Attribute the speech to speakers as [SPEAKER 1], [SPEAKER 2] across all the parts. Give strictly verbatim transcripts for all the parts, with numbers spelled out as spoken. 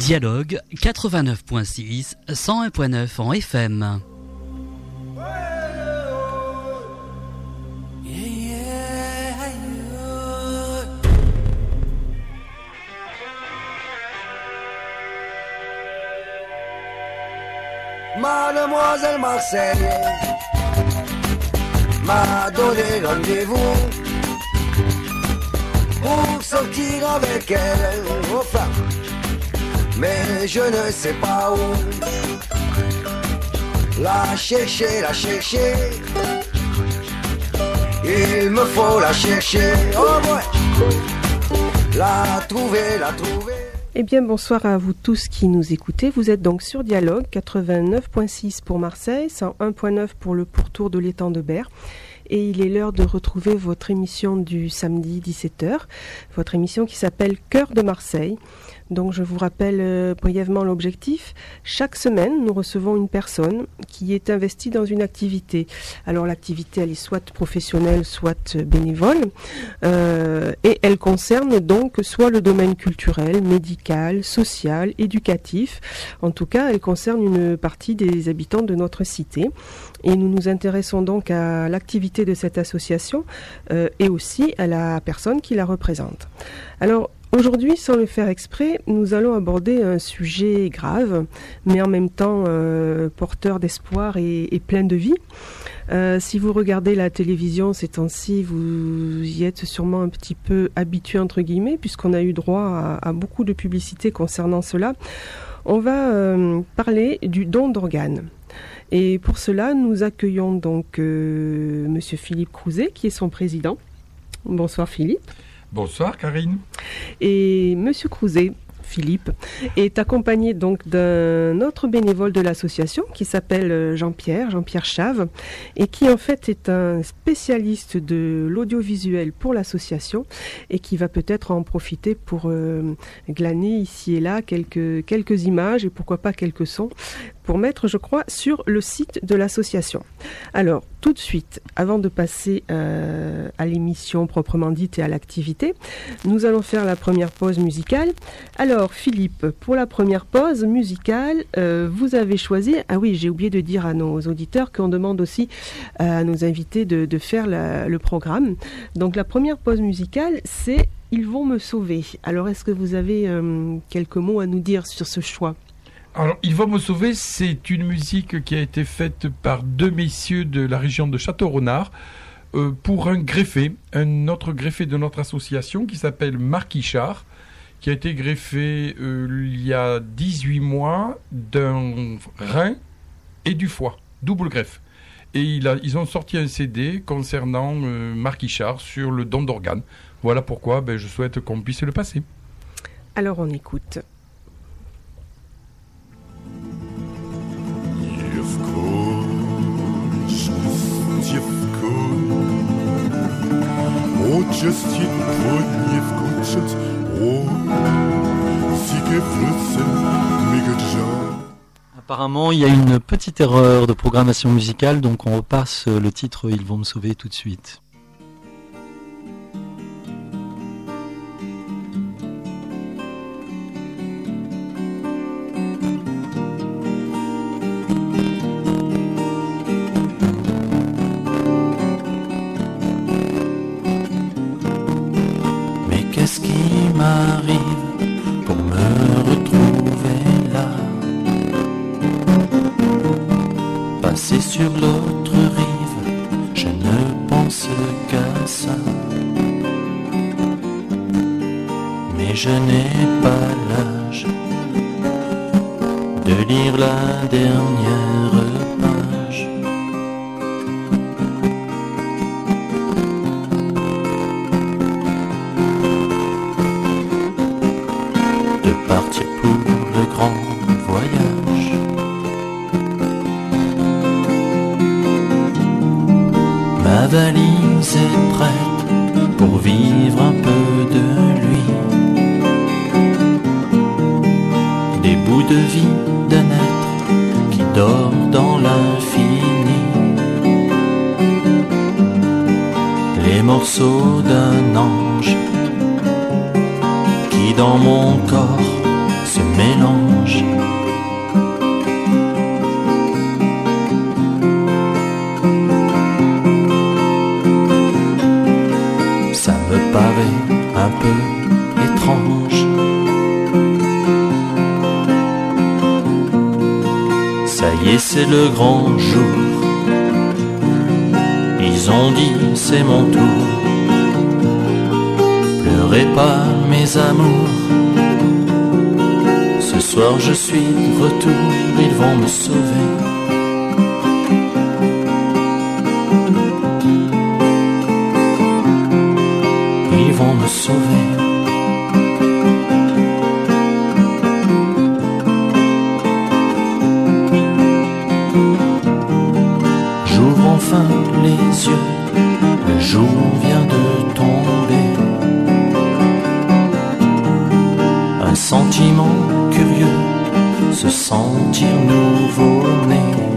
[SPEAKER 1] Dialogue quatre-vingt-neuf virgule six, cent un virgule neuf en F M.
[SPEAKER 2] Mademoiselle Marseille m'a donné rendez-vous pour sortir avec elle, enfin, mais je ne sais pas où. La chercher, la chercher, il me faut la chercher, oh ouais, la trouver, la trouver.
[SPEAKER 3] Eh bien, bonsoir à vous tous qui nous écoutez. Vous êtes donc sur Dialogue, quatre-vingt-neuf virgule six pour Marseille, cent un virgule neuf pour le pourtour de l'étang de Berre. Et il est l'heure de retrouver votre émission du samedi dix-sept heures, votre émission qui s'appelle Cœur de Marseille. Donc je vous rappelle euh, brièvement l'objectif. Chaque semaine, nous recevons une personne qui est investie dans une activité. Alors l'activité, elle est soit professionnelle, soit bénévole. Euh, et elle concerne donc soit le domaine culturel, médical, social, éducatif. En tout cas, elle concerne une partie des habitants de notre cité. Et nous nous intéressons donc à l'activité de cette association euh, et aussi à la personne qui la représente. Alors, aujourd'hui, sans le faire exprès, nous allons aborder un sujet grave, mais en même temps euh, porteur d'espoir et, et plein de vie. Euh, si vous regardez la télévision ces temps-ci, vous y êtes sûrement un petit peu habitué entre guillemets, puisqu'on a eu droit à, à beaucoup de publicité concernant cela. On va euh, parler du don d'organes. Et pour cela, nous accueillons donc euh, Monsieur Philippe Crouzet, qui est son président. Bonsoir Philippe.
[SPEAKER 4] Bonsoir Karine.
[SPEAKER 3] Et Monsieur Crouzet, Philippe, est accompagné donc d'un autre bénévole de l'association qui s'appelle Jean-Pierre, Jean-Pierre Chave, et qui en fait est un spécialiste de l'audiovisuel pour l'association et qui va peut-être en profiter pour euh, glaner ici et là quelques, quelques images et pourquoi pas quelques sons pour mettre, je crois, sur le site de l'association. Alors, tout de suite, avant de passer euh, à l'émission proprement dite et à l'activité, nous allons faire la première pause musicale. Alors, Philippe, pour la première pause musicale, euh, vous avez choisi... Ah oui, j'ai oublié de dire à nos auditeurs qu'on demande aussi euh, à nos invités de, de faire la, le programme. Donc, la première pause musicale, c'est « Ils vont me sauver ». Alors, est-ce que vous avez euh, quelques mots à nous dire sur ce choix ?
[SPEAKER 4] Alors, Ils vont me sauver, c'est une musique qui a été faite par deux messieurs de la région de Château-Renard euh, pour un greffé, un autre greffé de notre association qui s'appelle Marc Ichard, qui a été greffé euh, il y a dix-huit mois d'un rein et du foie, double greffe. Et il a, ils ont sorti un C D concernant euh, Marc Ichard sur le don d'organes. Voilà pourquoi ben, je souhaite qu'on puisse le passer.
[SPEAKER 3] Alors, on écoute.
[SPEAKER 5] Apparemment, il y a une petite erreur de programmation musicale, donc on repasse le titre « Ils vont me sauver » tout de suite.
[SPEAKER 6] Qu'est-ce qui m'arrive pour me retrouver là? Passer sur l'autre rive, je ne pense qu'à ça. Mais je n'ai pas l'âge de lire la dernière page. Partir pour le grand voyage. Ma valise est prête pour vivre un peu de lui. Des bouts de vie d'un être qui dort dans l'infini. Les morceaux d'un ange qui dans mon corps se mélange. trouvée un peu étrange. Ça y est, c'est le grand jour. Ils ont dit c'est mon tour. Pleurez pas mes amours. Ce soir je suis de retour. Ils vont me sauver. Ils vont me sauver. J'ouvre enfin les yeux, le jour vient de tomber. Un sentiment curieux, se sentir nouveau-né.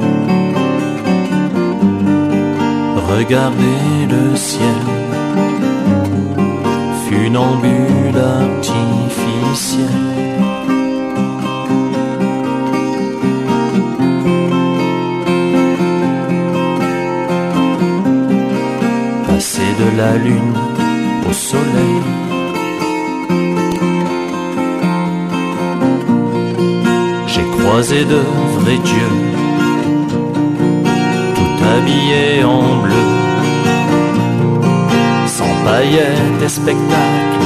[SPEAKER 6] Regardez le ciel, funambule artificiel. Passer de la lune au soleil. J'ai croisé de vrais dieux, tout habillés en bleu, sans paillettes et spectacles.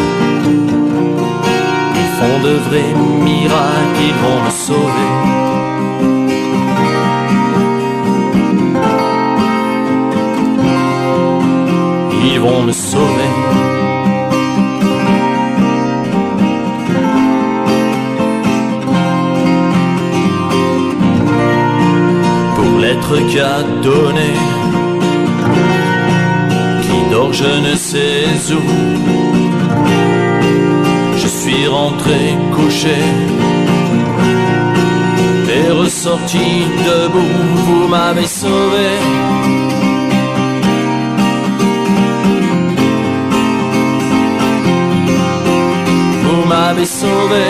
[SPEAKER 6] Ils font de vrais miracles, ils vont me sauver. Ils vont me sauver. Pour l'être qui a donné, qui dort je ne sais où, je suis rentré couché et ressorti debout. Vous m'avez sauvé. Vous m'avez sauvé.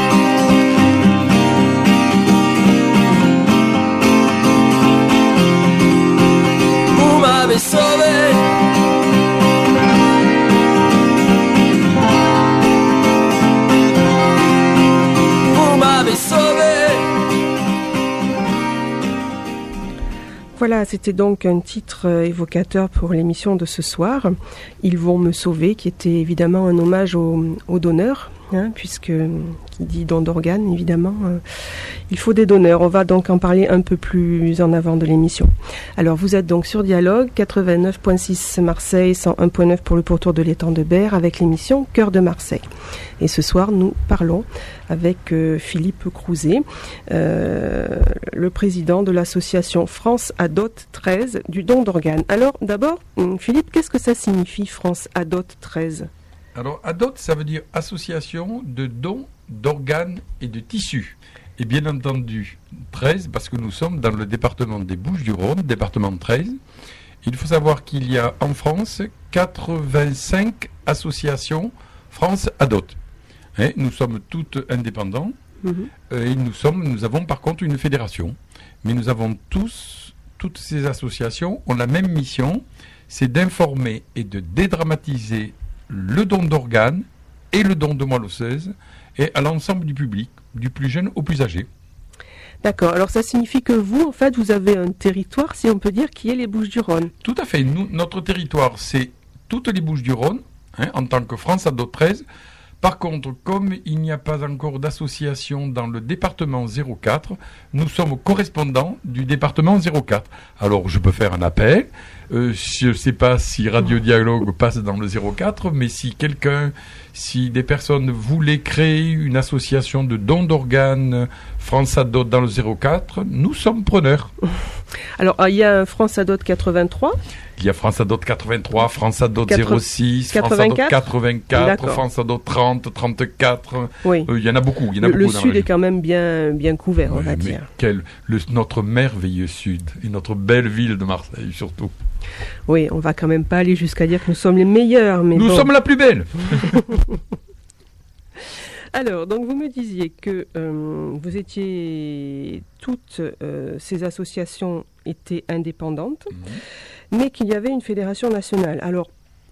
[SPEAKER 6] Vous m'avez sauvé. Vous m'avez sauvé.
[SPEAKER 3] Voilà, c'était donc un titre évocateur pour l'émission de ce soir. Ils vont me sauver, qui était évidemment un hommage au, au donneur, hein, puisque qui dit don d'organes, évidemment, euh, il faut des donneurs. On va donc en parler un peu plus en avant de l'émission. Alors, vous êtes donc sur Dialogue, quatre-vingt-neuf point six Marseille, cent un point neuf pour le pourtour de l'étang de Berre, avec l'émission Cœur de Marseille. Et ce soir, nous parlons avec euh, Philippe Crouzet, euh, le président de l'association France Adot treize du don d'organes. Alors, d'abord, Philippe, qu'est-ce que ça signifie France Adot treize ?
[SPEAKER 4] Alors, Adot, ça veut dire association de dons d'organes et de tissus. Et bien entendu, treize, parce que nous sommes dans le département des Bouches-du-Rhône, département treize. Il faut savoir qu'il y a en France quatre-vingt-cinq associations France Adot. Hein, nous sommes toutes indépendants. Mmh. Et nous, sommes, nous avons par contre une fédération. Mais nous avons tous, toutes ces associations ont la même mission, c'est d'informer et de dédramatiser le don d'organes et le don de moelle osseuse et à l'ensemble du public, du plus jeune au plus âgé.
[SPEAKER 3] D'accord, alors ça signifie que vous, en fait, vous avez un territoire, si on peut dire, qui est les Bouches-du-Rhône.
[SPEAKER 4] Tout à fait, nous, notre territoire, c'est toutes les Bouches-du-Rhône, hein, en tant que France Adot treize. Par contre, comme il n'y a pas encore d'association dans le département zéro quatre, nous sommes correspondants du département zéro quatre. Alors, je peux faire un appel. Euh, je ne sais pas si Radio Dialogue passe dans le zéro quatre, mais si quelqu'un, si des personnes voulaient créer une association de dons d'organes France Adot dans le zéro quatre, nous sommes preneurs.
[SPEAKER 3] Alors, il y a un France Adot quatre-vingt-trois.
[SPEAKER 4] Il y a France Adot quatre-vingt-trois, France Adot zéro six,
[SPEAKER 3] quatre-vingt-quatre,
[SPEAKER 4] France Adot quatre-vingt-quatre,
[SPEAKER 3] D'accord.
[SPEAKER 4] France Adot trente, trente-quatre.
[SPEAKER 3] Oui.
[SPEAKER 4] Euh, il y en a beaucoup. Il y en a
[SPEAKER 3] le
[SPEAKER 4] beaucoup
[SPEAKER 3] le
[SPEAKER 4] dans
[SPEAKER 3] sud
[SPEAKER 4] la
[SPEAKER 3] est quand même bien, bien couvert,
[SPEAKER 4] ouais,
[SPEAKER 3] on va
[SPEAKER 4] mais
[SPEAKER 3] dire.
[SPEAKER 4] Quel, le, notre merveilleux sud et notre belle ville de Marseille surtout.
[SPEAKER 3] Oui, on va quand même pas aller jusqu'à dire que nous sommes les meilleurs. Mais
[SPEAKER 4] nous
[SPEAKER 3] bon.
[SPEAKER 4] sommes la plus belle.
[SPEAKER 3] Alors, donc vous me disiez que euh, vous étiez toutes euh, ces associations étaient indépendantes, mmh. mais qu'il y avait une fédération nationale. Alors,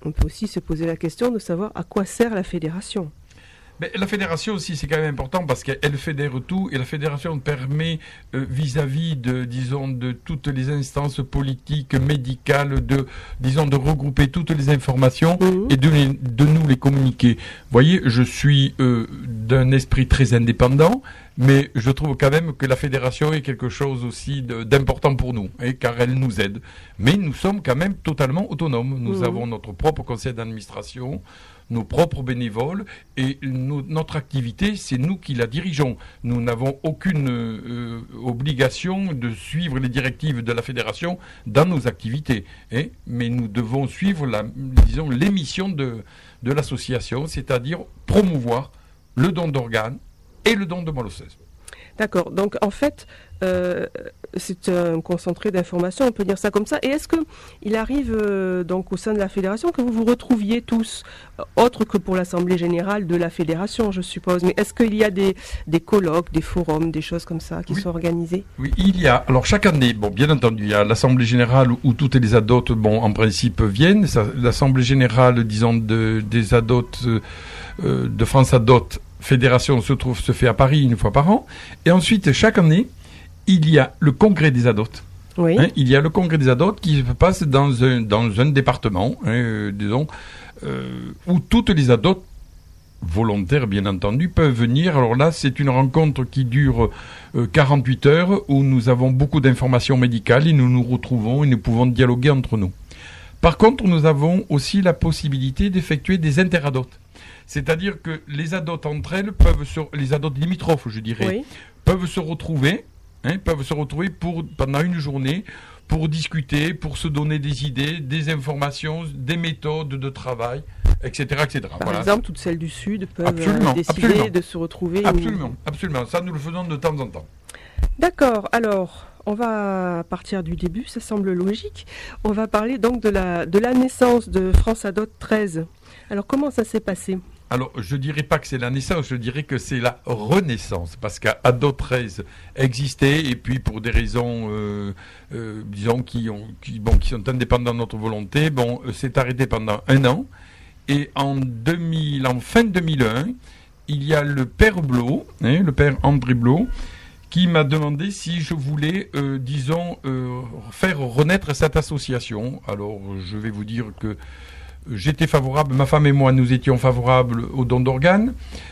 [SPEAKER 3] on peut aussi se poser la question de savoir à quoi sert la fédération.
[SPEAKER 4] Mais la fédération aussi, c'est quand même important parce qu'elle fédère tout et la fédération permet euh, vis-à-vis de, disons, de toutes les instances politiques, médicales, de, disons, de regrouper toutes les informations mmh. et de, les, de nous les communiquer. Vous voyez, je suis euh, d'un esprit très indépendant, mais je trouve quand même que la fédération est quelque chose aussi de, d'important pour nous, hein, car elle nous aide. Mais nous sommes quand même totalement autonomes. Nous mmh. avons notre propre conseil d'administration, nos propres bénévoles, et nos, notre activité, c'est nous qui la dirigeons. Nous n'avons aucune euh, obligation de suivre les directives de la fédération dans nos activités, hein, mais nous devons suivre la, disons, l'émission de, de l'association, c'est-à-dire promouvoir le don d'organes et le don de moelle osseuse.
[SPEAKER 3] D'accord, donc en fait, euh, c'est un concentré d'informations, on peut dire ça comme ça. Et est-ce qu'il arrive euh, donc au sein de la fédération que vous vous retrouviez tous, euh, autre que pour l'assemblée générale de la fédération, je suppose, mais est-ce qu'il y a des, des colloques, des forums, des choses comme ça qui oui. sont organisées? Oui,
[SPEAKER 4] il y a. Alors chaque année, bon, bien entendu, il y a l'assemblée générale où, où toutes les adotes, bon, en principe, viennent. Ça, l'assemblée générale, disons, de, des adotes, euh, de France Adote, fédération se trouve se fait à Paris une fois par an, et ensuite chaque année il y a le congrès des adotes.
[SPEAKER 3] Oui.
[SPEAKER 4] Hein, il y a le congrès des adotes qui se passe dans un dans un département, hein, euh, disons, euh, où toutes les adotes volontaires bien entendu peuvent venir. Alors là c'est une rencontre qui dure euh, quarante-huit heures où nous avons beaucoup d'informations médicales et nous nous retrouvons et nous pouvons dialoguer entre nous. Par contre nous avons aussi la possibilité d'effectuer des interadotes. C'est-à-dire que les adotes entre elles peuvent se, les adotes limitrophes, je dirais, oui. peuvent se retrouver, hein, peuvent se retrouver pour, pendant une journée pour discuter, pour se donner des idées, des informations, des méthodes de travail, et cetera, et cetera.
[SPEAKER 3] Par
[SPEAKER 4] voilà.
[SPEAKER 3] exemple, toutes celles du Sud peuvent
[SPEAKER 4] absolument,
[SPEAKER 3] euh, décider
[SPEAKER 4] absolument.
[SPEAKER 3] de se retrouver.
[SPEAKER 4] Absolument, ou... absolument. Ça, nous le faisons de temps en temps.
[SPEAKER 3] D'accord. Alors, on va partir du début, ça semble logique. On va parler donc de la, de la naissance de France Adote treize. Alors, comment ça s'est passé ?
[SPEAKER 4] Alors, je ne dirais pas que c'est la naissance, je dirais que c'est la renaissance, parce qu'Adote treize existait, et puis pour des raisons, euh, euh, disons, qui, ont, qui, bon, qui sont indépendantes de notre volonté, bon, euh, c'est arrêté pendant un an, et en, deux mille, en fin deux mille un, il y a le père Blot, hein, le père André Blot, qui m'a demandé si je voulais, euh, disons, euh, faire renaître cette association. Alors, je vais vous dire que j'étais favorable, ma femme et moi, nous étions favorables au don d'organes.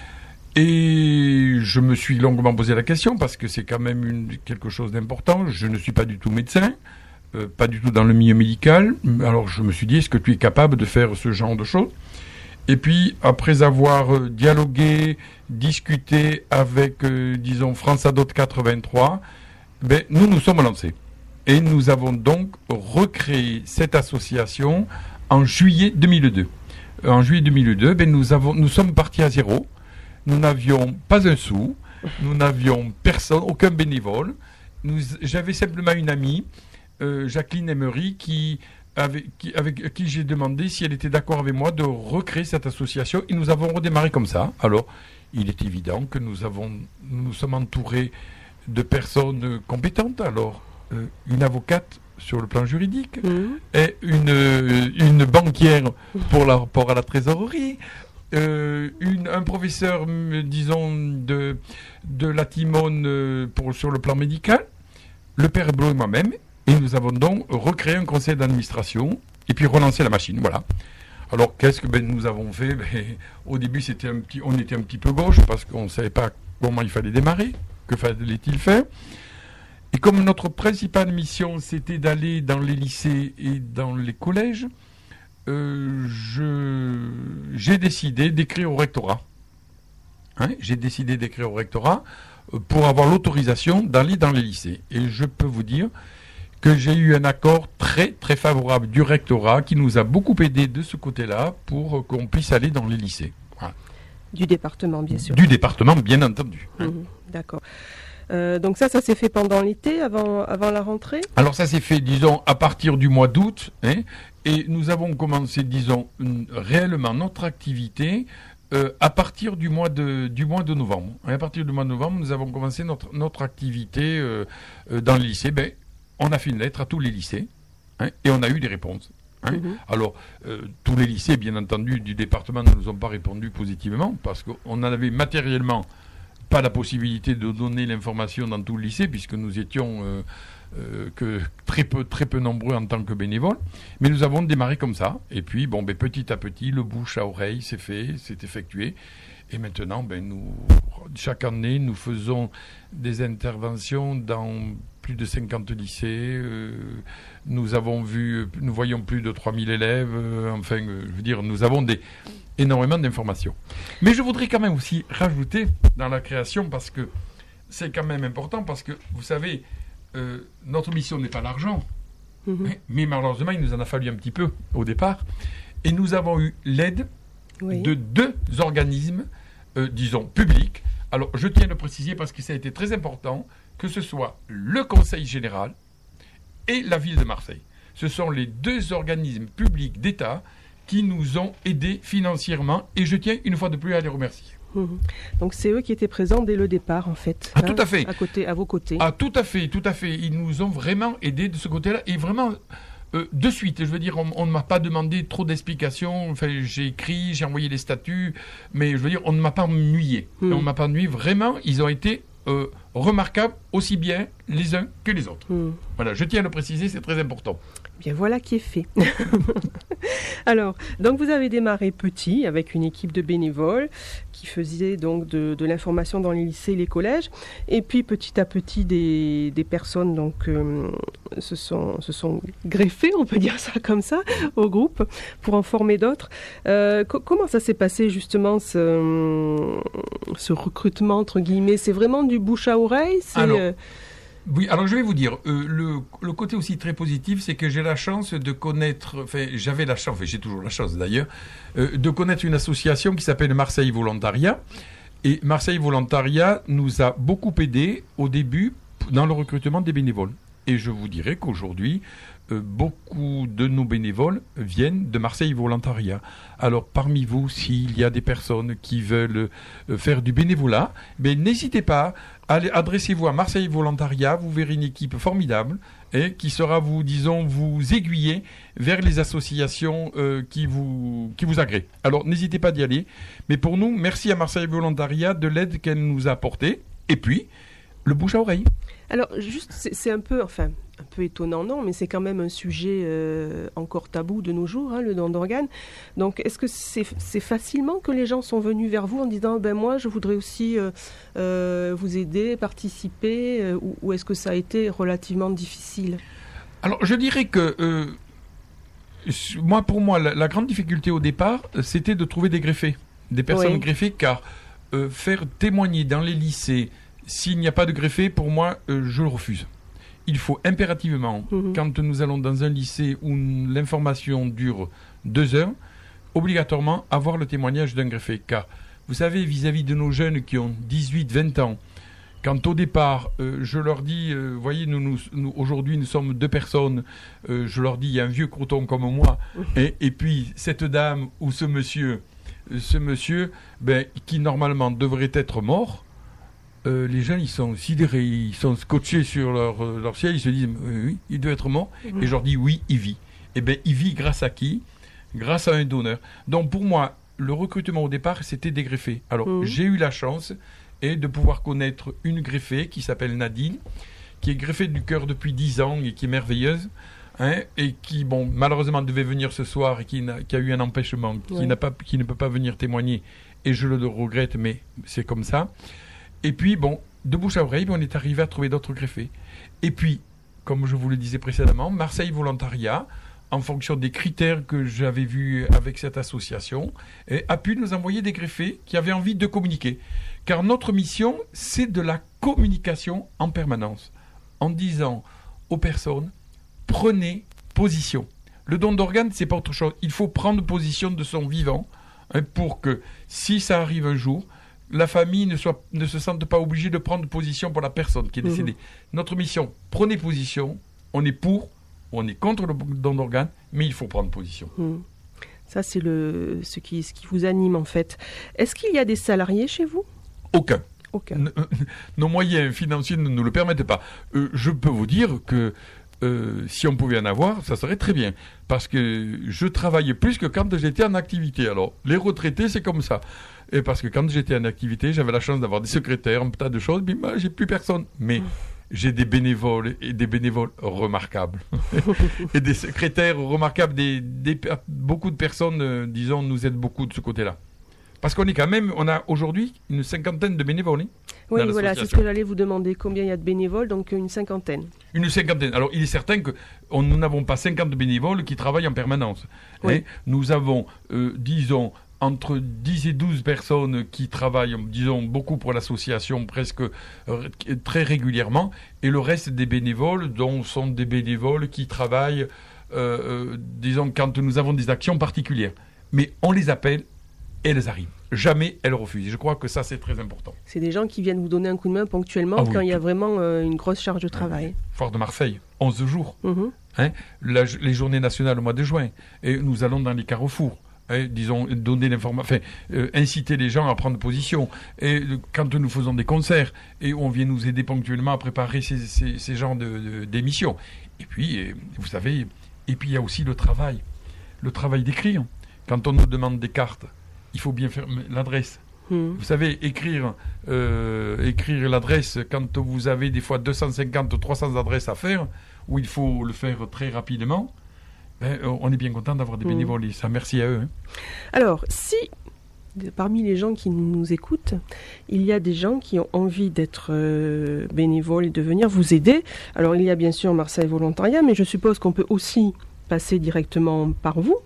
[SPEAKER 4] Et je me suis longuement posé la question, parce que c'est quand même une, quelque chose d'important. Je ne suis pas du tout médecin, euh, pas du tout dans le milieu médical. Alors je me suis dit, est-ce que tu es capable de faire ce genre de choses ? Et puis, après avoir euh, dialogué, discuté avec, euh, disons, France Adote quatre-vingt-trois, ben, nous nous sommes lancés. Et nous avons donc recréé cette association en juillet deux mille deux. En juillet deux mille deux, ben nous, avons, nous sommes partis à zéro. Nous n'avions pas un sou. Nous n'avions personne, aucun bénévole. Nous, j'avais simplement une amie, euh, Jacqueline Emery, qui, avec, qui, avec qui j'ai demandé si elle était d'accord avec moi de recréer cette association. Et nous avons redémarré comme ça. Alors, il est évident que nous, avons, nous sommes entourés de personnes compétentes. Alors, euh, une avocate sur le plan juridique, mmh. et une, une banquière pour le rapport à la trésorerie, euh, une, un professeur, disons, de, de la Timone pour, sur le plan médical, le père Blot et moi-même, et nous avons donc recréé un conseil d'administration, et puis relancé la machine, voilà. Alors, qu'est-ce que ben, nous avons fait ben, au début, c'était un petit, on était un petit peu gauche, parce qu'on ne savait pas comment il fallait démarrer, que fallait-il faire. Et comme notre principale mission, c'était d'aller dans les lycées et dans les collèges, euh, je, j'ai décidé d'écrire au rectorat. Hein, j'ai décidé d'écrire au rectorat euh, pour avoir l'autorisation d'aller dans les lycées. Et je peux vous dire que j'ai eu un accord très très favorable du rectorat qui nous a beaucoup aidé de ce côté-là pour euh, qu'on puisse aller dans les lycées. Voilà.
[SPEAKER 3] Du département, bien sûr.
[SPEAKER 4] Du département, bien entendu.
[SPEAKER 3] Mmh, d'accord. Euh, donc ça, ça s'est fait pendant l'été, avant, avant la rentrée ?
[SPEAKER 4] Alors ça s'est fait, disons, à partir du mois d'août, hein, et nous avons commencé, disons, une, réellement notre activité euh, à partir du mois de, du mois de novembre. Et à partir du mois de novembre, nous avons commencé notre, notre activité euh, euh, dans les lycées. Ben, on a fait une lettre à tous les lycées, hein, et on a eu des réponses. Hein.
[SPEAKER 3] Mmh.
[SPEAKER 4] Alors, euh, tous les lycées, bien entendu, du département ne nous ont pas répondu positivement parce qu'on en avait matériellement pas la possibilité de donner l'information dans tout le lycée puisque nous étions euh, euh, que très peu, très peu nombreux en tant que bénévoles. Mais nous avons démarré comme ça. Et puis, bon, ben, petit à petit, le bouche à oreille s'est fait, s'est effectué. Et maintenant, ben, nous, chaque année, nous faisons des interventions dans plus de cinquante lycées. Euh, nous avons vu, nous voyons plus de trois mille élèves. Euh, enfin, euh, je veux dire, nous avons des, énormément d'informations. Mais je voudrais quand même aussi rajouter dans la création, parce que c'est quand même important, parce que, vous savez, euh, notre mission n'est pas l'argent. Mmh. Mais malheureusement, il nous en a fallu un petit peu au départ. Et nous avons eu l'aide oui. de deux organismes, euh, disons, publics. Alors, je tiens à le préciser parce que ça a été très important, que ce soit le Conseil général et la ville de Marseille. Ce sont les deux organismes publics d'État qui nous ont aidés financièrement et je tiens une fois de plus à les remercier.
[SPEAKER 3] Mmh. Donc c'est eux qui étaient présents dès le départ en fait.
[SPEAKER 4] Ah, hein, tout à fait.
[SPEAKER 3] À, côté, à vos côtés.
[SPEAKER 4] Ah, tout à fait, tout à fait. Ils nous ont vraiment aidés de ce côté-là et vraiment... Euh, de suite, je veux dire, on ne m'a pas demandé trop d'explications. Enfin, j'ai écrit, j'ai envoyé les statuts, mais je veux dire, on ne m'a pas ennuyé. Mmh. On ne m'a pas ennuyé. Vraiment, ils ont été euh, remarquables aussi bien les uns que les autres. Mmh. Voilà, je tiens à le préciser, c'est très important.
[SPEAKER 3] Bien, voilà qui est fait. Alors, donc vous avez démarré petit avec une équipe de bénévoles qui faisait donc de, de l'information dans les lycées et les collèges. Et puis petit à petit, des, des personnes donc, euh, se, sont, se sont greffées, on peut dire ça comme ça, au groupe pour en former d'autres. Euh, co- comment ça s'est passé justement ce, ce recrutement entre guillemets? C'est vraiment du bouche à oreille? C'est,
[SPEAKER 4] Alors,
[SPEAKER 3] euh...
[SPEAKER 4] Oui, alors je vais vous dire, euh, le, le côté aussi très positif, c'est que j'ai la chance de connaître, enfin j'avais la chance, enfin j'ai toujours la chance d'ailleurs, euh, de connaître une association qui s'appelle Marseille Volontariat. Et Marseille Volontariat nous a beaucoup aidé au début dans le recrutement des bénévoles. Et je vous dirais qu'aujourd'hui, euh, beaucoup de nos bénévoles viennent de Marseille Volontariat. Alors parmi vous, s'il y a des personnes qui veulent euh, faire du bénévolat, ben, n'hésitez pas. Allez, adressez-vous à Marseille Volontariat, vous verrez une équipe formidable et qui sera, vous, disons, vous aiguiller vers les associations euh, qui, vous, qui vous agréent. Alors, n'hésitez pas d'y aller. Mais pour nous, merci à Marseille Volontariat de l'aide qu'elle nous a apportée. Et puis, le bouche à oreille.
[SPEAKER 3] Alors, juste, c'est, c'est un peu, enfin, un peu étonnant, non, mais c'est quand même un sujet euh, encore tabou de nos jours, hein, le don d'organes. Donc, est-ce que c'est, c'est facilement que les gens sont venus vers vous en disant, ben moi, je voudrais aussi euh, euh, vous aider, participer, euh, ou, ou est-ce que ça a été relativement difficile?
[SPEAKER 4] Alors, je dirais que, euh, moi, pour moi, la, la grande difficulté au départ, c'était de trouver des greffés, des personnes oui. greffées, car euh, faire témoigner dans les lycées, s'il n'y a pas de greffé, pour moi, euh, je le refuse. Il faut impérativement, mmh. quand nous allons dans un lycée où l'information dure deux heures, obligatoirement avoir le témoignage d'un greffé. Car, vous savez, vis-à-vis de nos jeunes qui ont dix-huit vingt ans, quand au départ, euh, je leur dis, vous euh, voyez, nous, nous, nous, aujourd'hui, nous sommes deux personnes, euh, je leur dis, il y a un vieux croton comme moi, mmh. et, et puis cette dame ou ce monsieur, ce monsieur ben, qui normalement devrait être mort, Euh, les gens, ils sont sidérés, ils sont scotchés sur leur, euh, leur siège, ils se disent euh, oui, il doit être mort. Mmh. Et je leur dis oui, il vit. Eh bien, il vit grâce à qui? Grâce à un donneur. Donc, pour moi, le recrutement au départ, c'était des greffés. Alors, mmh. j'ai eu la chance et de pouvoir connaître une greffée qui s'appelle Nadine, qui est greffée du cœur depuis dix ans et qui est merveilleuse. Hein, et qui, bon, malheureusement, devait venir ce soir et qui, n'a, qui a eu un empêchement, qui, oui. n'a pas, qui ne peut pas venir témoigner. Et je le regrette, mais c'est comme ça. Et puis, bon, de bouche à oreille, on est arrivé à trouver d'autres greffés. Et puis, comme je vous le disais précédemment, Marseille Volontariat, en fonction des critères que j'avais vus avec cette association, a pu nous envoyer des greffés qui avaient envie de communiquer. Car notre mission, c'est de la communication en permanence, en disant aux personnes, prenez position. Le don d'organes, c'est pas autre chose. Il faut prendre position de son vivant hein, pour que, si ça arrive un jour, la famille ne, soit, ne se sente pas obligée de prendre position pour la personne qui est décédée. Mmh. Notre mission, prenez position, on est pour, on est contre le don d'organes, mais il faut prendre position.
[SPEAKER 3] Mmh. Ça, c'est le, ce, qui, ce qui vous anime en fait. Est-ce qu'il y a des salariés chez vous?
[SPEAKER 4] Aucun.
[SPEAKER 3] Aucun.
[SPEAKER 4] N- nos moyens financiers ne nous le permettent pas. Euh, je peux vous dire que euh, si on pouvait en avoir, ça serait très bien. Parce que je travaille plus que quand j'étais en activité. Alors, les retraités, c'est comme ça. Et parce que quand j'étais en activité, j'avais la chance d'avoir des secrétaires, un tas de choses, mais moi, j'ai plus personne. Mais j'ai des bénévoles, et des bénévoles remarquables. Et des secrétaires remarquables, des, des, beaucoup de personnes, euh, disons, nous aident beaucoup de ce côté-là. Parce qu'on est quand même, on a aujourd'hui une cinquantaine de bénévoles. Hein,
[SPEAKER 3] oui, voilà, c'est ce que j'allais vous demander. Combien il y a de bénévoles? Donc une cinquantaine. Une
[SPEAKER 4] cinquantaine. Alors il est certain que on, nous n'avons pas cinquante bénévoles qui travaillent en permanence. Oui. Hein. Nous avons, euh, disons, entre dix et douze personnes qui travaillent, disons, beaucoup pour l'association, presque euh, très régulièrement. Et le reste des bénévoles, dont sont des bénévoles qui travaillent, euh, euh, disons, quand nous avons des actions particulières. Mais on les appelle. Et elles arrivent. Jamais elles refusent. Je crois que ça, c'est très important.
[SPEAKER 3] C'est des gens qui viennent vous donner un coup de main ponctuellement ah, quand oui. il y a vraiment euh, une grosse charge de travail.
[SPEAKER 4] Fort de Marseille, onze jours.
[SPEAKER 3] Mm-hmm.
[SPEAKER 4] Hein, la, les journées nationales au mois de juin. Et nous allons dans les carrefours. Hein, disons, donner l'information, enfin, euh, inciter les gens à prendre position. Et euh, quand nous faisons des concerts, et on vient nous aider ponctuellement à préparer ces, ces, ces genres de, de, d'émissions. Et puis, et, vous savez, et puis il y a aussi le travail. Le travail d'écrire. Quand on nous demande des cartes, il faut bien faire l'adresse. Mmh. Vous savez, écrire, euh, écrire l'adresse quand vous avez des fois deux cent cinquante, trois cents adresses à faire, où il faut le faire très rapidement, ben, on est bien content d'avoir des mmh. bénévoles. Et ça, merci à eux. Hein.
[SPEAKER 3] Alors, si parmi les gens qui nous écoutent, il y a des gens qui ont envie d'être euh, bénévoles et de venir vous aider, alors il y a bien sûr Marseille Volontariat, mais je suppose qu'on peut aussi passer directement par vous.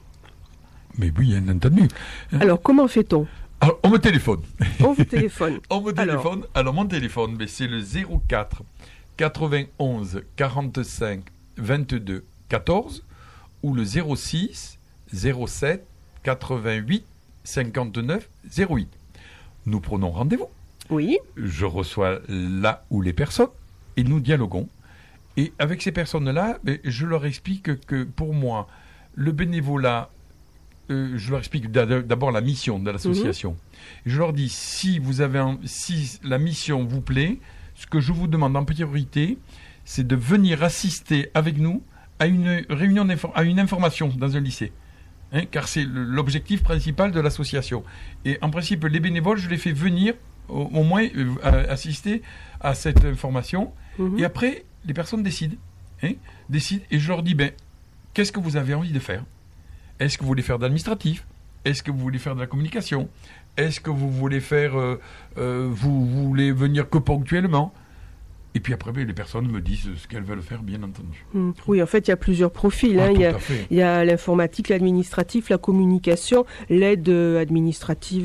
[SPEAKER 4] Mais oui, bien entendu.
[SPEAKER 3] Alors, comment fait-on?
[SPEAKER 4] Alors, on me téléphone.
[SPEAKER 3] On vous téléphone.
[SPEAKER 4] On me téléphone. Alors, Alors mon téléphone, mais c'est le zéro quatre quatre-vingt-onze quarante-cinq vingt-deux quatorze ou le zéro six zéro sept quatre-vingt-huit cinquante-neuf zéro huit. Nous prenons rendez-vous.
[SPEAKER 3] Oui.
[SPEAKER 4] Je reçois là où les personnes et nous dialoguons. Et avec ces personnes-là, je leur explique que pour moi, le bénévolat, Euh, je leur explique d'abord la mission de l'association. Mmh. Je leur dis, si, vous avez un, si la mission vous plaît, ce que je vous demande en priorité, c'est de venir assister avec nous à une réunion, à une information dans un lycée. Hein, car c'est l'objectif principal de l'association. Et en principe, les bénévoles, je les fais venir au, au moins euh, assister à cette information. Mmh. Et après, les personnes décident. Hein, décident et je leur dis, ben, qu'est-ce que vous avez envie de faire ? Est-ce que vous voulez faire de l'administratif? Est-ce que vous voulez faire de la communication? Est-ce que vous voulez faire... Euh, euh, vous, vous voulez venir que ponctuellement? Et puis après, les personnes me disent ce qu'elles veulent faire, bien entendu.
[SPEAKER 3] Mmh. Oui, en fait, il y a plusieurs profils.
[SPEAKER 4] Ah,
[SPEAKER 3] hein. il, y a,
[SPEAKER 4] il
[SPEAKER 3] y a l'informatique, l'administratif, la communication, l'aide administrative...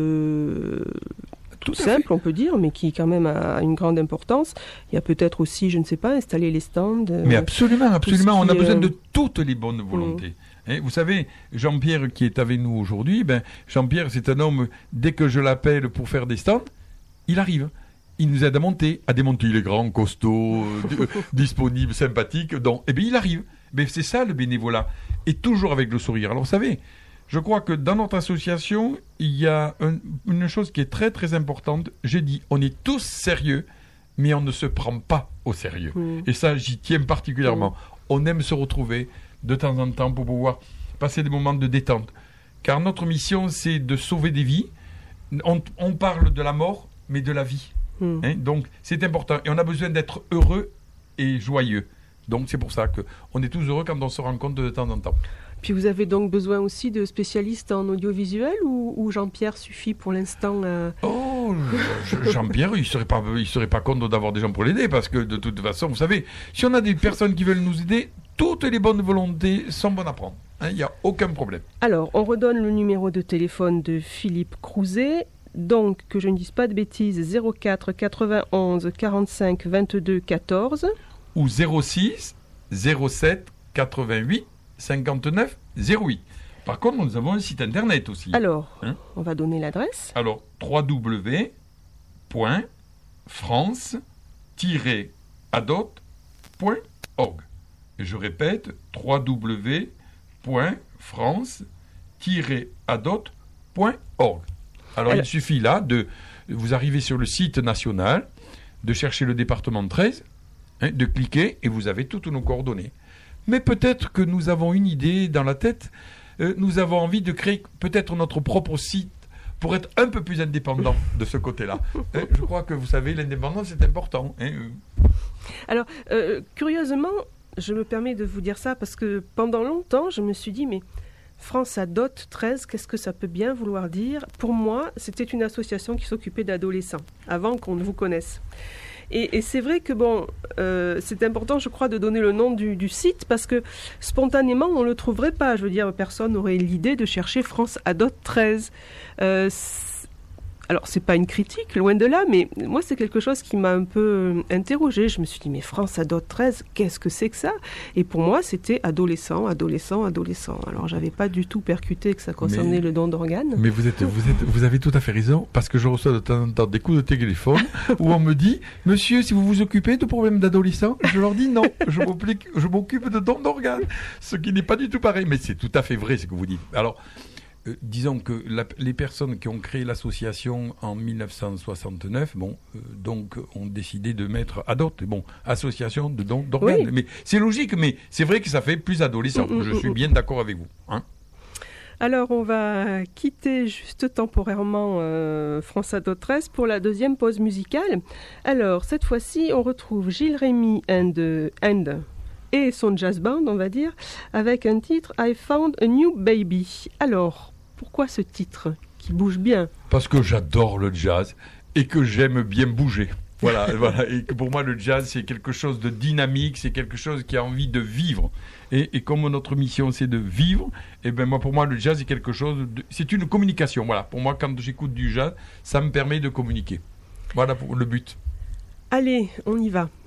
[SPEAKER 3] Euh... Tout, tout simple, on peut dire, mais qui quand même a une grande importance. Il y a peut-être aussi, je ne sais pas, installer les stands. Euh,
[SPEAKER 4] mais absolument, absolument. On a besoin euh... de toutes les bonnes volontés. Mmh. Et vous savez, Jean-Pierre qui est avec nous aujourd'hui, ben, Jean-Pierre, c'est un homme, dès que je l'appelle pour faire des stands, il arrive. Il nous aide à monter, à démonter. Il est grand, costaud, euh, disponible, sympathique. Donc, eh bien, il arrive. Mais c'est ça le bénévolat. Et toujours avec le sourire. Alors, vous savez, je crois que dans notre association, il y a un, une chose qui est très très importante. J'ai dit, on est tous sérieux, mais on ne se prend pas au sérieux. Mmh. Et ça, j'y tiens particulièrement. Mmh. On aime se retrouver de temps en temps pour pouvoir passer des moments de détente. Car notre mission, c'est de sauver des vies. On, on parle de la mort, mais de la vie. Mmh. Hein, donc, c'est important. Et on a besoin d'être heureux et joyeux. Donc, c'est pour ça qu'on est tous heureux quand on se rencontre de temps en temps.
[SPEAKER 3] Puis vous avez donc besoin aussi de spécialistes en audiovisuel ou, ou Jean-Pierre suffit pour l'instant euh...
[SPEAKER 4] Oh, Jean-Pierre, il ne serait pas, il serait pas content d'avoir des gens pour l'aider parce que de toute façon, vous savez, si on a des personnes qui veulent nous aider, toutes les bonnes volontés sont bonnes à prendre. Il hein, n'y a aucun problème.
[SPEAKER 3] Alors, on redonne le numéro de téléphone de Philippe Crouzet. Donc, que je ne dise pas de bêtises, zéro quatre quatre-vingt-onze quarante-cinq vingt-deux quatorze.
[SPEAKER 4] Ou zéro six zéro sept quatre-vingt-huit cinquante-neuf zéro huit. Par contre, nous avons un site internet aussi.
[SPEAKER 3] Alors, hein on va donner l'adresse.
[SPEAKER 4] Alors, w w w point france tiret adot point org. Et je répète, w w w point france tiret adot point org. Alors, Alors, il suffit là de... Vous arrivez sur le site national, de chercher le département treize, hein, de cliquer et vous avez toutes nos coordonnées. Mais peut-être que nous avons une idée dans la tête, euh, nous avons envie de créer peut-être notre propre site pour être un peu plus indépendant de ce côté-là. Hein, je crois que vous savez, l'indépendance c'est important. Hein.
[SPEAKER 3] Alors, euh, curieusement, je me permets de vous dire ça parce que pendant longtemps, je me suis dit, mais France Adot treize, qu'est-ce que ça peut bien vouloir dire? Pour moi, c'était une association qui s'occupait d'adolescents, avant qu'on ne vous connaisse. Et, et c'est vrai que bon, euh, c'est important, je crois, de donner le nom du, du site parce que spontanément, on ne le trouverait pas. Je veux dire, personne n'aurait l'idée de chercher France Adot treize. Euh, Alors, c'est pas une critique, loin de là, mais moi, c'est quelque chose qui m'a un peu interrogée. Je me suis dit, mais France Adot treize, qu'est-ce que c'est que ça? Et pour moi, c'était adolescent, adolescent, adolescent. Alors, j'avais pas du tout percuté que ça concernait mais, le don d'organes.
[SPEAKER 4] Mais vous, êtes, vous, êtes, vous avez tout à fait raison, parce que je reçois de temps en temps des coups de téléphone où on me dit, monsieur, si vous vous occupez de problèmes d'adolescents, je leur dis non, je m'occupe, je m'occupe de don d'organes. Ce qui n'est pas du tout pareil, mais c'est tout à fait vrai ce que vous dites. Alors, Euh, disons que la, les personnes qui ont créé l'association en mille neuf cent soixante-neuf, bon, euh, donc, ont décidé de mettre Adot, bon, association de dons d'organes. Oui. Mais c'est logique, mais c'est vrai que ça fait plus adolescent. Mmh, Je mmh, suis bien d'accord avec vous. Hein.
[SPEAKER 3] Alors, on va quitter juste temporairement euh, France Adot treize pour la deuxième pause musicale. Alors, cette fois-ci, on retrouve Gilles Rémy and, and et son jazz band, on va dire, avec un titre « I Found a New Baby ». Alors, pourquoi ce titre qui bouge bien?
[SPEAKER 4] Parce que j'adore le jazz et que j'aime bien bouger. Voilà, voilà. Et que pour moi, le jazz, c'est quelque chose de dynamique, c'est quelque chose qui a envie de vivre. Et, et comme notre mission, c'est de vivre, et ben moi, pour moi, le jazz, c'est quelque chose de... C'est une communication, voilà. Pour moi, quand j'écoute du jazz, ça me permet de communiquer. Voilà pour le but.
[SPEAKER 3] Allez, on y va.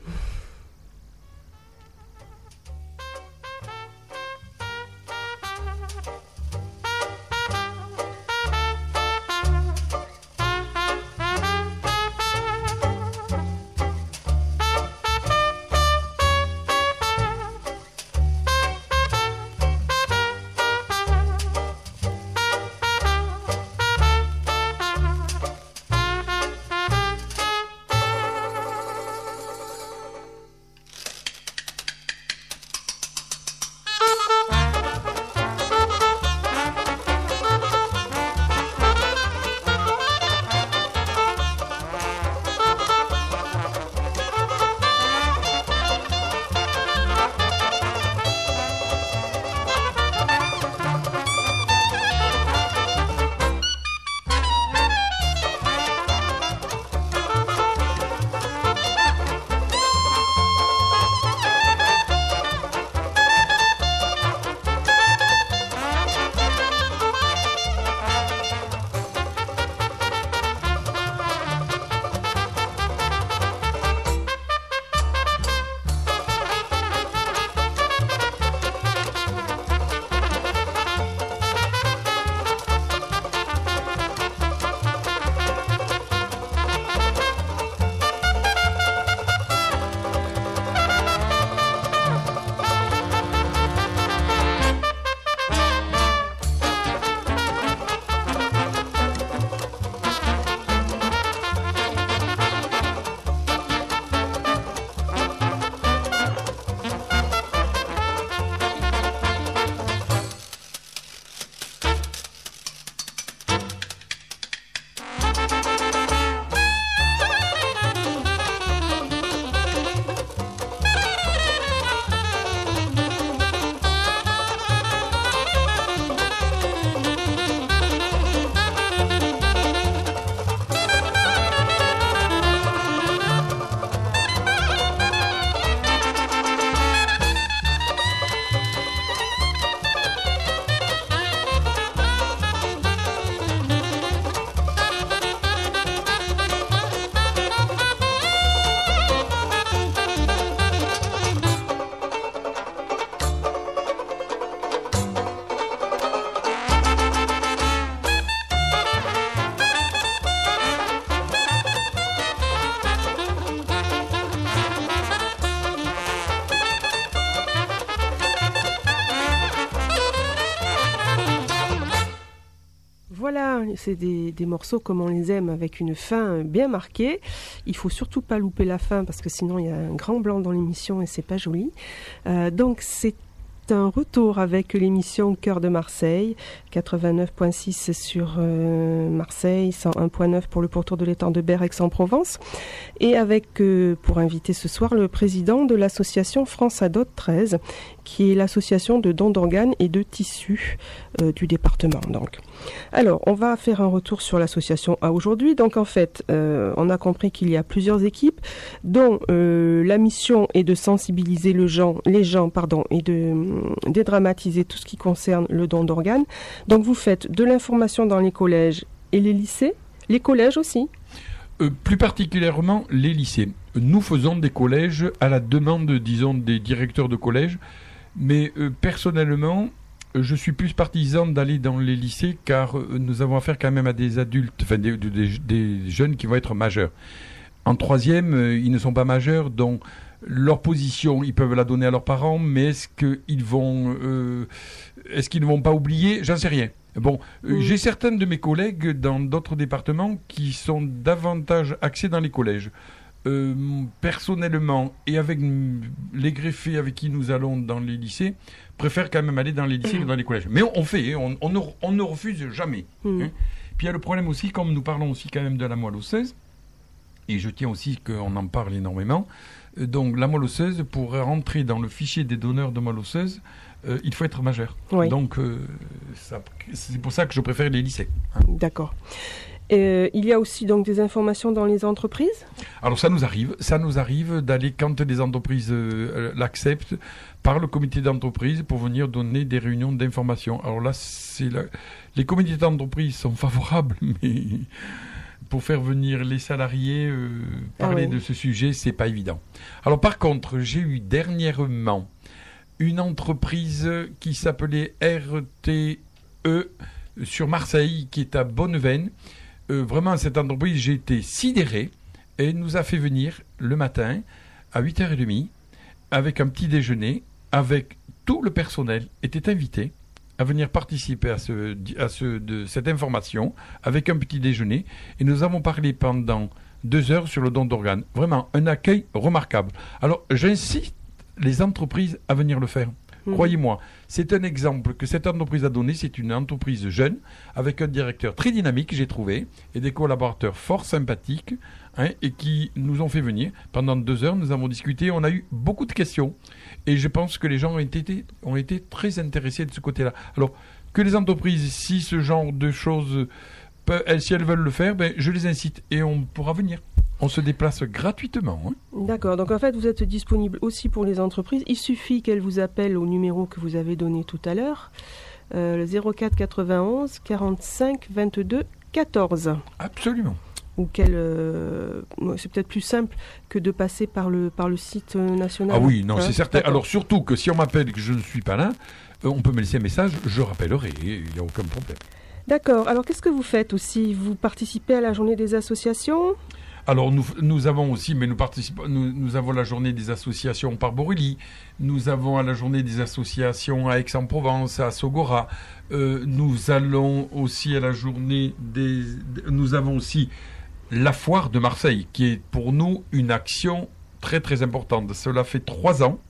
[SPEAKER 3] C'est des, des morceaux comme on les aime, avec une fin bien marquée. Il faut surtout pas louper la fin parce que sinon il y a un grand blanc dans l'émission et c'est pas joli. Euh, donc c'est un retour avec l'émission Cœur de Marseille, quatre-vingt-neuf point six sur euh, Marseille, cent un point neuf pour le pourtour de l'étang de Berre, Aix-en-Provence, et avec euh, pour inviter ce soir le président de l'association France Adot treize, qui est l'association de dons d'organes et de tissus euh, du département. Donc, alors, on va faire un retour sur l'association à aujourd'hui. Donc, en fait, euh, on a compris qu'il y a plusieurs équipes, dont euh, la mission est de sensibiliser le gens, les gens, pardon, et de euh, dédramatiser tout ce qui concerne le don d'organes. Donc, vous faites de l'information dans les collèges et les lycées, les collèges aussi.
[SPEAKER 4] Euh, plus particulièrement les lycées. Nous faisons des collèges à la demande, disons, des directeurs de collège. Mais euh, personnellement, euh, je suis plus partisan d'aller dans les lycées car euh, nous avons affaire quand même à des adultes, enfin des, des, des jeunes qui vont être majeurs. En troisième, euh, ils ne sont pas majeurs, donc leur position, ils peuvent la donner à leurs parents, mais est-ce qu'ils vont, euh, est-ce qu'ils ne vont pas oublier ? J'en sais rien. Bon, euh, mmh. j'ai certains de mes collègues dans d'autres départements qui sont davantage axés dans les collèges. Euh, personnellement et avec les greffés avec qui nous allons dans les lycées, préfèrent quand même aller dans les lycées que dans les collèges. Mais on, on fait, on, on, ne, on ne refuse jamais. Mmh. Hein. Puis il y a le problème aussi, comme nous parlons aussi quand même de la moelle osseuse, et je tiens aussi qu'on en parle énormément, euh, donc la moelle osseuse, pour rentrer dans le fichier des donneurs de moelle osseuse, euh, il faut être majeur. Oui. Donc euh, ça, c'est pour ça que je préfère les lycées. Hein.
[SPEAKER 3] D'accord. Euh, il y a aussi donc des informations dans les entreprises ?
[SPEAKER 4] Alors ça nous arrive, ça nous arrive d'aller quand les entreprises euh, l'acceptent par le comité d'entreprise pour venir donner des réunions d'information. Alors là, c'est la... les comités d'entreprise sont favorables, mais pour faire venir les salariés euh, parler ah oui. de ce sujet, c'est pas évident. Alors par contre, j'ai eu dernièrement une entreprise qui s'appelait R T E sur Marseille, qui est à Bonneveine. Euh, vraiment, cette entreprise, j'ai été sidéré et elle nous a fait venir le matin à huit heures trente avec un petit déjeuner, avec tout le personnel était invité à venir participer à, ce, à ce, de cette information avec un petit déjeuner et nous avons parlé pendant deux heures sur le don d'organes. Vraiment, un accueil remarquable. Alors, j'incite les entreprises à venir le faire. Mmh. Croyez-moi, c'est un exemple que cette entreprise a donné. C'est une entreprise jeune, avec un directeur très dynamique, j'ai trouvé, et des collaborateurs fort sympathiques, hein, et qui nous ont fait venir. Pendant deux heures, nous avons discuté, on a eu beaucoup de questions, et je pense que les gens ont été, ont été très intéressés de ce côté-là. Alors, que les entreprises, si ce genre de choses, elles, si elles veulent le faire, ben, je les incite, et on pourra venir. On se déplace gratuitement. Hein.
[SPEAKER 3] D'accord. Donc en fait, vous êtes disponible aussi pour les entreprises. Il suffit qu'elles vous appellent au numéro que vous avez donné tout à l'heure, euh, le zéro quatre quatre-vingt-onze quarante-cinq vingt-deux quatorze.
[SPEAKER 4] Absolument.
[SPEAKER 3] Ou qu'elle, euh, c'est peut-être plus simple que de passer par le par le site national.
[SPEAKER 4] Ah oui, non, hein, c'est certain. D'accord. Alors surtout que si on m'appelle et que je ne suis pas là, euh, on peut me laisser un message, je rappellerai. Il n'y a aucun problème.
[SPEAKER 3] D'accord. Alors qu'est-ce que vous faites aussi ? Vous participez à la journée des associations ?
[SPEAKER 4] Alors nous, nous avons aussi, mais nous participons, nous, nous avons la journée des associations par Borély, nous avons à la journée des associations à Aix-en-Provence, à Sogora, euh, nous allons aussi à la journée des, nous avons aussi la foire de Marseille, qui est pour nous une action très très importante. Cela fait trois ans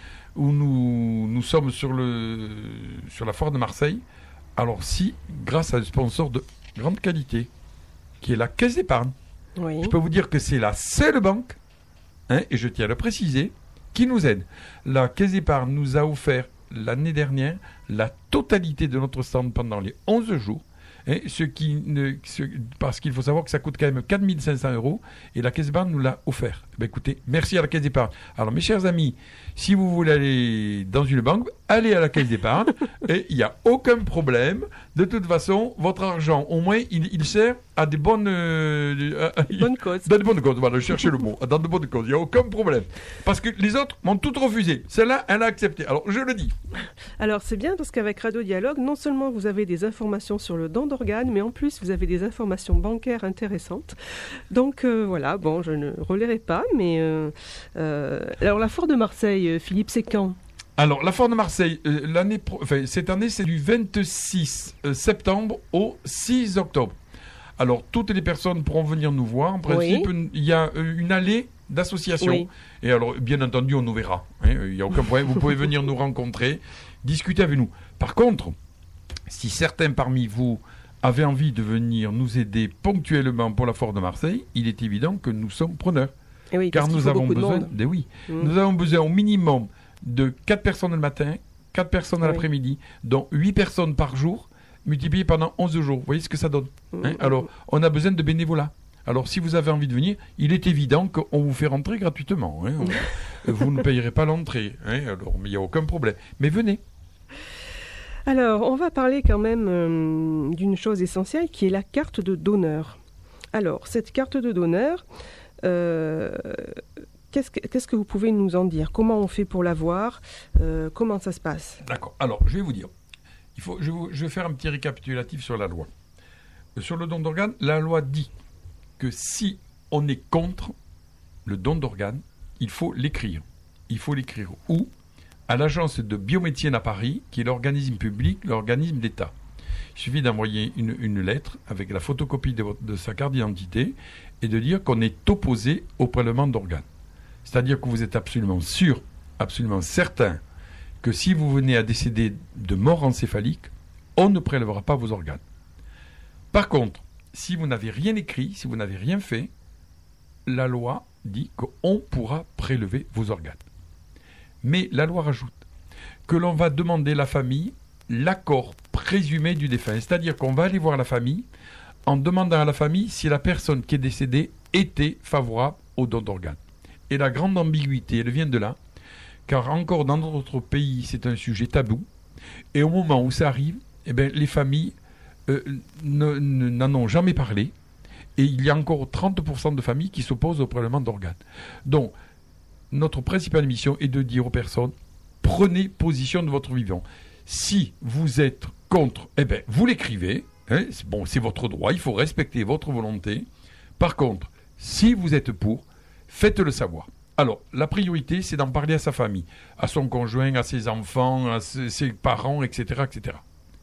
[SPEAKER 4] où nous, nous sommes sur, le, sur la foire de Marseille. Alors si, grâce à un sponsor de grande qualité, qui est la Caisse d'épargne, oui. Je peux vous dire que c'est la seule banque, hein, et je tiens à le préciser, qui nous aide. La Caisse d'épargne nous a offert l'année dernière la totalité de notre stand pendant les onze jours, hein, ce qui ne, ce, parce qu'il faut savoir que ça coûte quand même quatre mille cinq cents euros, et la Caisse d'épargne nous l'a offert. Ben écoutez, merci à la Caisse d'épargne. Alors mes chers amis, si vous voulez aller dans une banque, allez à la Caisse d'épargne, et il n'y a aucun problème. De toute façon, votre argent, au moins, il, il sert à des bonnes, euh,
[SPEAKER 3] bonnes causes.
[SPEAKER 4] Dans de bonnes causes, voilà, cherchez le mot. Dans de bonnes causes, il n'y a aucun problème. Parce que les autres m'ont toutes refusé. Celle-là, elle a accepté. Alors, je le dis.
[SPEAKER 3] Alors, c'est bien parce qu'avec Radio Dialogue, non seulement vous avez des informations sur le don d'organes, mais en plus, vous avez des informations bancaires intéressantes. Donc, euh, voilà, bon, je ne relayerai pas, mais... Euh, euh, alors, la foire de Marseille, Philippe, c'est quand ?
[SPEAKER 4] Alors, la Foire de Marseille, euh, l'année pro... enfin, cette année, c'est du vingt-six septembre au six octobre. Alors, toutes les personnes pourront venir nous voir. En principe, oui. il y a une allée d'associations. Oui. Et alors, bien entendu, on nous verra. Hein, il n'y a aucun problème. Vous pouvez venir nous rencontrer, discuter avec nous. Par contre, si certains parmi vous avaient envie de venir nous aider ponctuellement pour la Foire de Marseille, il est évident que nous sommes preneurs.
[SPEAKER 3] Et oui,
[SPEAKER 4] car nous avons besoin, de, oui, mmh. nous avons besoin au minimum de quatre personnes le matin, quatre personnes à oui. l'après-midi, dont huit personnes par jour, multipliées pendant onze jours. Vous voyez ce que ça donne, mmh. hein? Alors, on a besoin de bénévolat. Alors, si vous avez envie de venir, il est évident qu'on vous fait rentrer gratuitement. Hein? Vous ne payerez pas l'entrée. Hein? Alors, il n'y a aucun problème. Mais venez.
[SPEAKER 3] Alors, on va parler quand même euh, d'une chose essentielle qui est la carte de donneur. Alors, cette carte de donneur... Euh, qu'est-ce, que, qu'est-ce que vous pouvez nous en dire? Comment on fait pour l'avoir? euh, Comment ça se passe?
[SPEAKER 4] D'accord. Alors, je vais vous dire. Il faut, je, je vais faire un petit récapitulatif sur la loi. Sur le don d'organes, la loi dit que si on est contre le don d'organes, il faut l'écrire. Il faut l'écrire où? À l'agence de biomédecine à Paris, qui est l'organisme public, l'organisme d'État. Il suffit d'envoyer une, une lettre avec la photocopie de, votre, de sa carte d'identité et de dire qu'on est opposé au prélèvement d'organes. C'est-à-dire que vous êtes absolument sûr, absolument certain, que si vous venez à décéder de mort encéphalique, on ne prélèvera pas vos organes. Par contre, si vous n'avez rien écrit, si vous n'avez rien fait, la loi dit qu'on pourra prélever vos organes. Mais la loi rajoute que l'on va demander à la famille l'accord présumé du défunt. C'est-à-dire qu'on va aller voir la famille en demandant à la famille si la personne qui est décédée était favorable au don d'organes. Et la grande ambiguïté, elle vient de là, car encore dans notre pays, c'est un sujet tabou. Et au moment où ça arrive, eh bien, les familles euh, ne, ne, n'en ont jamais parlé. Et il y a encore trente pour cent de familles qui s'opposent au prélèvement d'organes. Donc, notre principale mission est de dire aux personnes, prenez position de votre vivant. Si vous êtes contre, eh bien, vous l'écrivez. Hein, c'est, bon, c'est votre droit, il faut respecter votre volonté. Par contre, si vous êtes pour, faites-le savoir. Alors, la priorité, c'est d'en parler à sa famille, à son conjoint, à ses enfants, à ses, ses parents, et cetera, et cetera.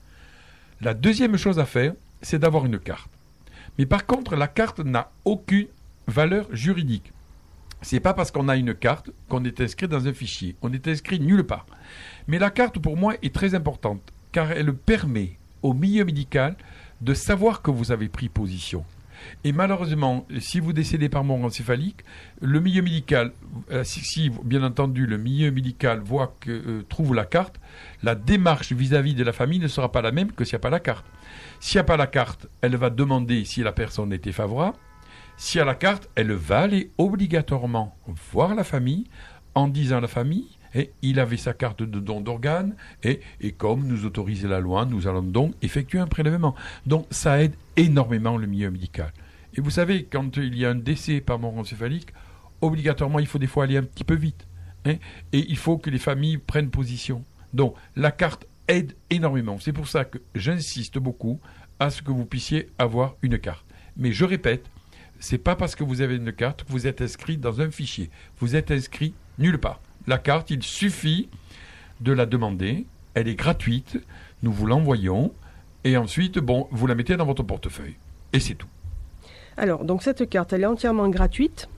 [SPEAKER 4] La deuxième chose à faire, c'est d'avoir une carte. Mais par contre, la carte n'a aucune valeur juridique. C'est pas parce qu'on a une carte qu'on est inscrit dans un fichier. On est inscrit nulle part. Mais la carte, pour moi, est très importante, car elle permet au milieu médical de savoir que vous avez pris position. Et malheureusement, si vous décédez par mort encéphalique, le milieu médical, euh, si, si bien entendu le milieu médical voit que euh, trouve la carte, la démarche vis-à-vis de la famille ne sera pas la même que s'il n'y a pas la carte. S'il n'y a pas la carte, elle va demander si la personne était favorable. S'il y a la carte, elle va aller obligatoirement voir la famille en disant à la famille, et il avait sa carte de don d'organes, et, et comme nous autorise la loi, nous allons donc effectuer un prélèvement. Donc ça aide énormément le milieu médical. Et vous savez, quand il y a un décès par mort encéphalique, obligatoirement, il faut des fois aller un petit peu vite. Hein, et il faut que les familles prennent position. Donc la carte aide énormément. C'est pour ça que j'insiste beaucoup à ce que vous puissiez avoir une carte. Mais je répète, c'est pas parce que vous avez une carte que vous êtes inscrit dans un fichier. Vous êtes inscrit nulle part. La carte, il suffit de la demander. Elle est gratuite. Nous vous l'envoyons. Et ensuite, bon, vous la mettez dans votre portefeuille. Et c'est tout.
[SPEAKER 3] Alors, donc cette carte, elle est entièrement gratuite.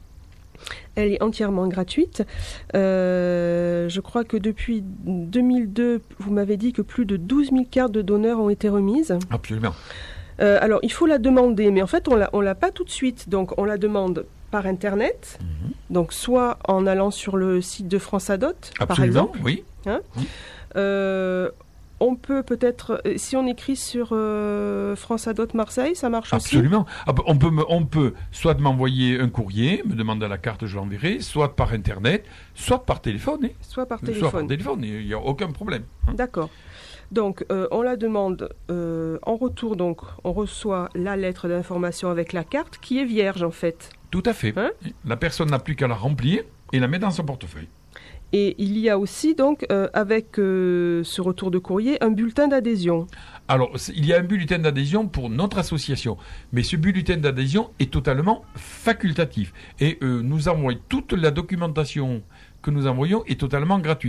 [SPEAKER 3] Elle est entièrement gratuite. Euh, je crois que depuis deux mille deux, vous m'avez dit que plus de douze mille cartes de donneurs ont été remises.
[SPEAKER 4] Absolument.
[SPEAKER 3] Euh, alors, il faut la demander, mais en fait, on l'a, on l'a pas tout de suite. Donc, on la demande par Internet, mmh. donc soit en allant sur le site de France Adot,
[SPEAKER 4] Absolument,
[SPEAKER 3] par exemple.
[SPEAKER 4] Oui.
[SPEAKER 3] Hein
[SPEAKER 4] oui.
[SPEAKER 3] Euh, on peut peut-être, si on écrit sur euh, France Adot Marseille, ça marche
[SPEAKER 4] Absolument.
[SPEAKER 3] aussi.
[SPEAKER 4] Absolument. On peut, me, on peut soit m'envoyer un courrier, me demander la carte, je l'enverrai, soit par Internet, soit par téléphone. Hein.
[SPEAKER 3] Soit par téléphone.
[SPEAKER 4] Soit par téléphone, il n'y a aucun problème.
[SPEAKER 3] Hein. D'accord. Donc, euh, on la demande euh, en retour, donc, on reçoit la lettre d'information avec la carte qui est vierge, en fait.
[SPEAKER 4] Tout à fait. Hein? La personne n'a plus qu'à la remplir et la mettre dans son portefeuille.
[SPEAKER 3] Et il y a aussi, donc, euh, avec euh, ce retour de courrier, un bulletin d'adhésion.
[SPEAKER 4] Alors, il y a un bulletin d'adhésion pour notre association, mais ce bulletin d'adhésion est totalement facultatif. Et euh, nous envoyons toute la documentation que nous envoyons est totalement gratuite.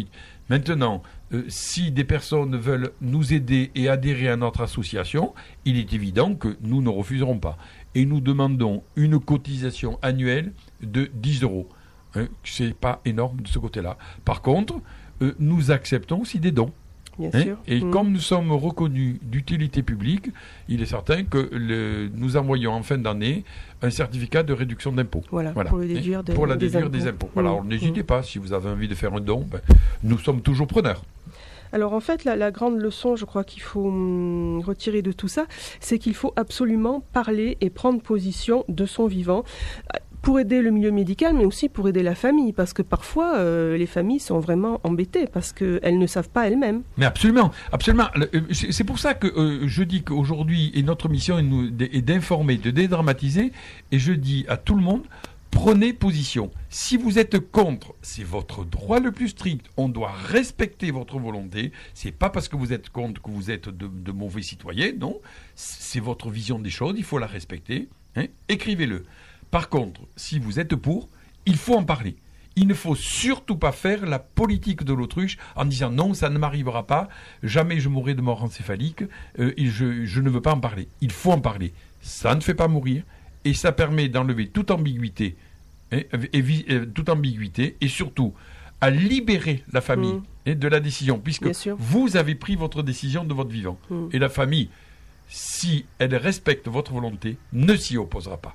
[SPEAKER 4] Maintenant, euh, si des personnes veulent nous aider et adhérer à notre association, il est évident que nous ne refuserons pas. Et nous demandons une cotisation annuelle de dix euros. Hein, c'est pas énorme de ce côté-là. Par contre, euh, nous acceptons aussi des dons.
[SPEAKER 3] Bien
[SPEAKER 4] Hein,
[SPEAKER 3] sûr.
[SPEAKER 4] et
[SPEAKER 3] Mm.
[SPEAKER 4] comme nous sommes reconnus d'utilité publique, il est certain que le, nous envoyons en fin d'année un certificat de réduction d'impôt.
[SPEAKER 3] Voilà,
[SPEAKER 4] Voilà.
[SPEAKER 3] pour le déduire, de,
[SPEAKER 4] Pour la
[SPEAKER 3] des
[SPEAKER 4] déduire
[SPEAKER 3] impôts.
[SPEAKER 4] des impôts. Voilà,
[SPEAKER 3] Mm.
[SPEAKER 4] alors n'hésitez
[SPEAKER 3] Mm.
[SPEAKER 4] pas, si vous avez envie de faire un don, ben, nous sommes toujours preneurs.
[SPEAKER 3] Alors en fait, la, la grande leçon, je crois qu'il faut hum, retirer de tout ça, c'est qu'il faut absolument parler et prendre position de son vivant euh, pour aider le milieu médical, mais aussi pour aider la famille, parce que parfois, euh, les familles sont vraiment embêtées, parce qu'elles ne savent pas elles-mêmes.
[SPEAKER 4] Mais absolument, absolument. Le- euh, C'est c'est pour ça que euh, je dis qu'aujourd'hui, et notre mission est, nous- est d'informer, de dédramatiser, et je dis à tout le monde, prenez position. Si vous êtes contre, c'est votre droit le plus strict. On doit respecter votre volonté. C'est pas parce que vous êtes contre que vous êtes de, de mauvais citoyens, non. C'est votre vision des choses, il faut la respecter. Hein. Écrivez-le. Par contre, si vous êtes pour, il faut en parler. Il ne faut surtout pas faire la politique de l'autruche en disant non, ça ne m'arrivera pas, jamais je mourrai de mort encéphalique, euh, et je, je ne veux pas en parler. Il faut en parler. Ça ne fait pas mourir et ça permet d'enlever toute ambiguïté, hein, et, et, et, toute ambiguïté et surtout à libérer la famille
[SPEAKER 3] Mmh.
[SPEAKER 4] hein, de la décision, puisque
[SPEAKER 3] Bien sûr.
[SPEAKER 4] vous avez pris votre décision de votre vivant.
[SPEAKER 3] Mmh.
[SPEAKER 4] Et la famille, si elle respecte votre volonté, ne s'y opposera pas.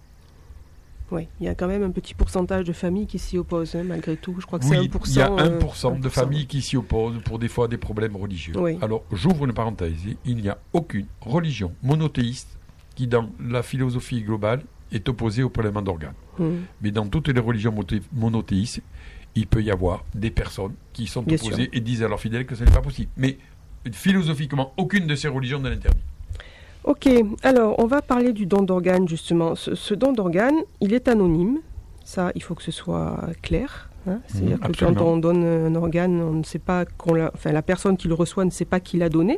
[SPEAKER 3] Oui, il y a quand même un petit pourcentage de familles qui s'y opposent, hein, malgré tout. Je crois que c'est
[SPEAKER 4] Oui,
[SPEAKER 3] un pour cent.
[SPEAKER 4] il y a
[SPEAKER 3] euh,
[SPEAKER 4] un pour cent de
[SPEAKER 3] un pour cent.
[SPEAKER 4] familles qui s'y opposent pour des fois des problèmes religieux.
[SPEAKER 3] Oui.
[SPEAKER 4] Alors, j'ouvre une parenthèse. Il n'y a aucune religion monothéiste qui, dans la philosophie globale, est opposée au prélèvement d'organes.
[SPEAKER 3] Mmh.
[SPEAKER 4] Mais dans toutes les religions moté- monothéistes, il peut y avoir des personnes qui sont
[SPEAKER 3] Bien
[SPEAKER 4] opposées
[SPEAKER 3] sûr.
[SPEAKER 4] et disent à leurs fidèles que ce n'est pas possible. Mais philosophiquement, aucune de ces religions ne l'interdit.
[SPEAKER 3] Ok, alors on va parler du don d'organes justement. Ce, ce don d'organes, il est anonyme. Ça, il faut que ce soit clair. Hein. C'est-à-dire que
[SPEAKER 4] absolument.
[SPEAKER 3] quand on donne un organe, on ne sait pas qu'on l'a. Enfin, la personne qui le reçoit ne sait pas qui l'a donné.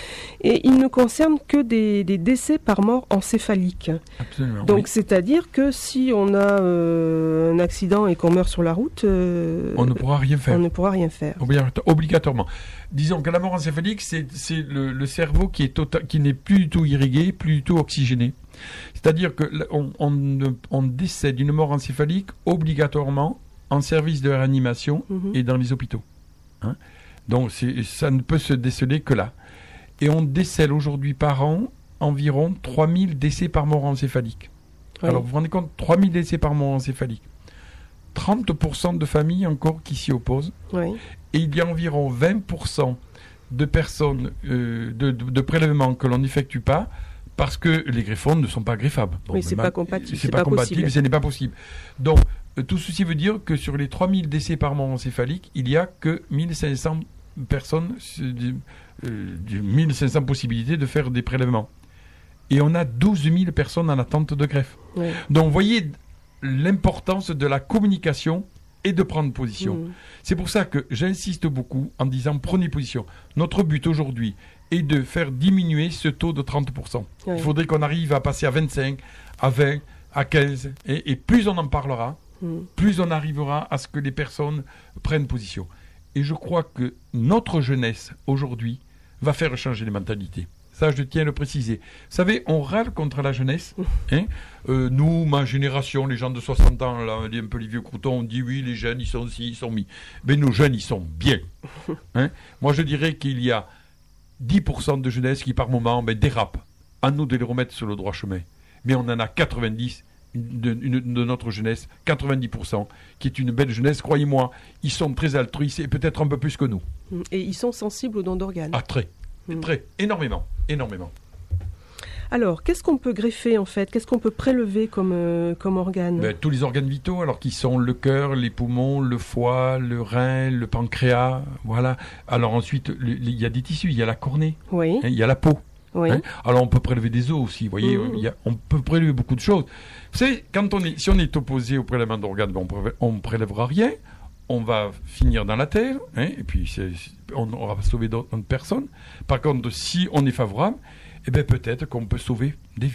[SPEAKER 3] Et il ne concerne que des, des décès par mort encéphalique.
[SPEAKER 4] Absolument.
[SPEAKER 3] Donc,
[SPEAKER 4] oui.
[SPEAKER 3] c'est-à-dire que si on a euh, un accident et qu'on meurt sur la route, euh,
[SPEAKER 4] On ne pourra rien faire.
[SPEAKER 3] on ne pourra rien faire.
[SPEAKER 4] Obligato- Obligatoirement. Disons que la mort encéphalique, c'est c'est le, le cerveau qui est tota- qui n'est plus du tout irrigué, plus du tout oxygéné. C'est-à-dire que l- on, on, ne- on décède d'une mort encéphalique obligatoirement en service de réanimation
[SPEAKER 3] Mhm.
[SPEAKER 4] et dans les hôpitaux. Hein. Donc c'est- ça ne peut se déceler que là. Et on décèle aujourd'hui par an environ trois mille décès par mort encéphalique.
[SPEAKER 3] Oui.
[SPEAKER 4] Alors vous vous rendez compte, trois mille décès par mort encéphalique. trente pour cent de familles encore qui s'y opposent.
[SPEAKER 3] Oui.
[SPEAKER 4] Et il y a environ vingt pour cent de personnes, euh, de, de, de prélèvements que l'on n'effectue pas parce que les greffons ne sont pas greffables.
[SPEAKER 3] Oui, c'est
[SPEAKER 4] mais
[SPEAKER 3] pas
[SPEAKER 4] ma-
[SPEAKER 3] compatible,
[SPEAKER 4] C'est
[SPEAKER 3] c'est
[SPEAKER 4] pas,
[SPEAKER 3] pas
[SPEAKER 4] compatible,
[SPEAKER 3] possible.
[SPEAKER 4] ce n'est pas possible. Donc, euh, tout ceci veut dire que sur les trois mille décès par mort encéphalique, il n'y a que mille cinq cents personnes, euh, du- euh, du- mille cinq cents possibilités de faire des prélèvements. Et on a douze mille personnes en attente de greffe.
[SPEAKER 3] Oui.
[SPEAKER 4] Donc, vous voyez l'importance de la communication et de prendre position.
[SPEAKER 3] Mhm.
[SPEAKER 4] C'est pour ça que j'insiste beaucoup en disant prenez position. Notre but aujourd'hui est de faire diminuer ce taux de trente pour cent.
[SPEAKER 3] Oui.
[SPEAKER 4] Il faudrait qu'on arrive à passer à vingt-cinq, à vingt, à quinze. Et, et plus on en parlera,
[SPEAKER 3] Mhm.
[SPEAKER 4] plus on arrivera à ce que les personnes prennent position. Et je crois que notre jeunesse aujourd'hui va faire changer les mentalités. Ça, je tiens à le préciser. Vous savez, on râle contre la jeunesse. Hein. Euh, nous, ma génération, les gens de soixante ans, là, un peu les vieux croutons, on dit oui, les jeunes, ils sont ci, ils sont mis. Mais nos jeunes, ils sont bien. Hein. Moi, je dirais qu'il y a dix pour cent de jeunesse qui, par moment, ben, dérapent. À nous de les remettre sur le droit chemin. Mais on en a quatre-vingt-dix de, une- de notre jeunesse, quatre-vingt-dix pour cent, qui est une belle jeunesse. Croyez-moi, ils sont très altruistes et peut-être un peu plus que nous.
[SPEAKER 3] Mhm. Et ils sont sensibles aux dons d'organes.
[SPEAKER 4] Ah, très.
[SPEAKER 3] Mm.
[SPEAKER 4] Très. Énormément. Énormément.
[SPEAKER 3] Alors, qu'est-ce qu'on peut greffer en fait? Qu'est-ce qu'on peut prélever comme, euh, comme organe?
[SPEAKER 4] Ben, tous les organes vitaux, alors qui sont le cœur, les poumons, le foie, le rein, le pancréas, voilà. Alors ensuite, le- le- il y a des tissus, il y a la cornée,
[SPEAKER 3] Oui,
[SPEAKER 4] hein, il y a la peau.
[SPEAKER 3] oui.
[SPEAKER 4] Hein. Alors on peut prélever des os aussi, vous voyez,
[SPEAKER 3] Mhm.
[SPEAKER 4] il y a- on peut prélever beaucoup de choses. Vous savez, quand on est, si on est opposé au prélèvement d'organes, ben, on ne prélèvera rien, on va finir dans la terre, hein, et puis c'est- c'est- on aura sauvé d'autres personnes. Par contre, si on est favorable, eh ben, peut-être qu'on peut sauver des vies.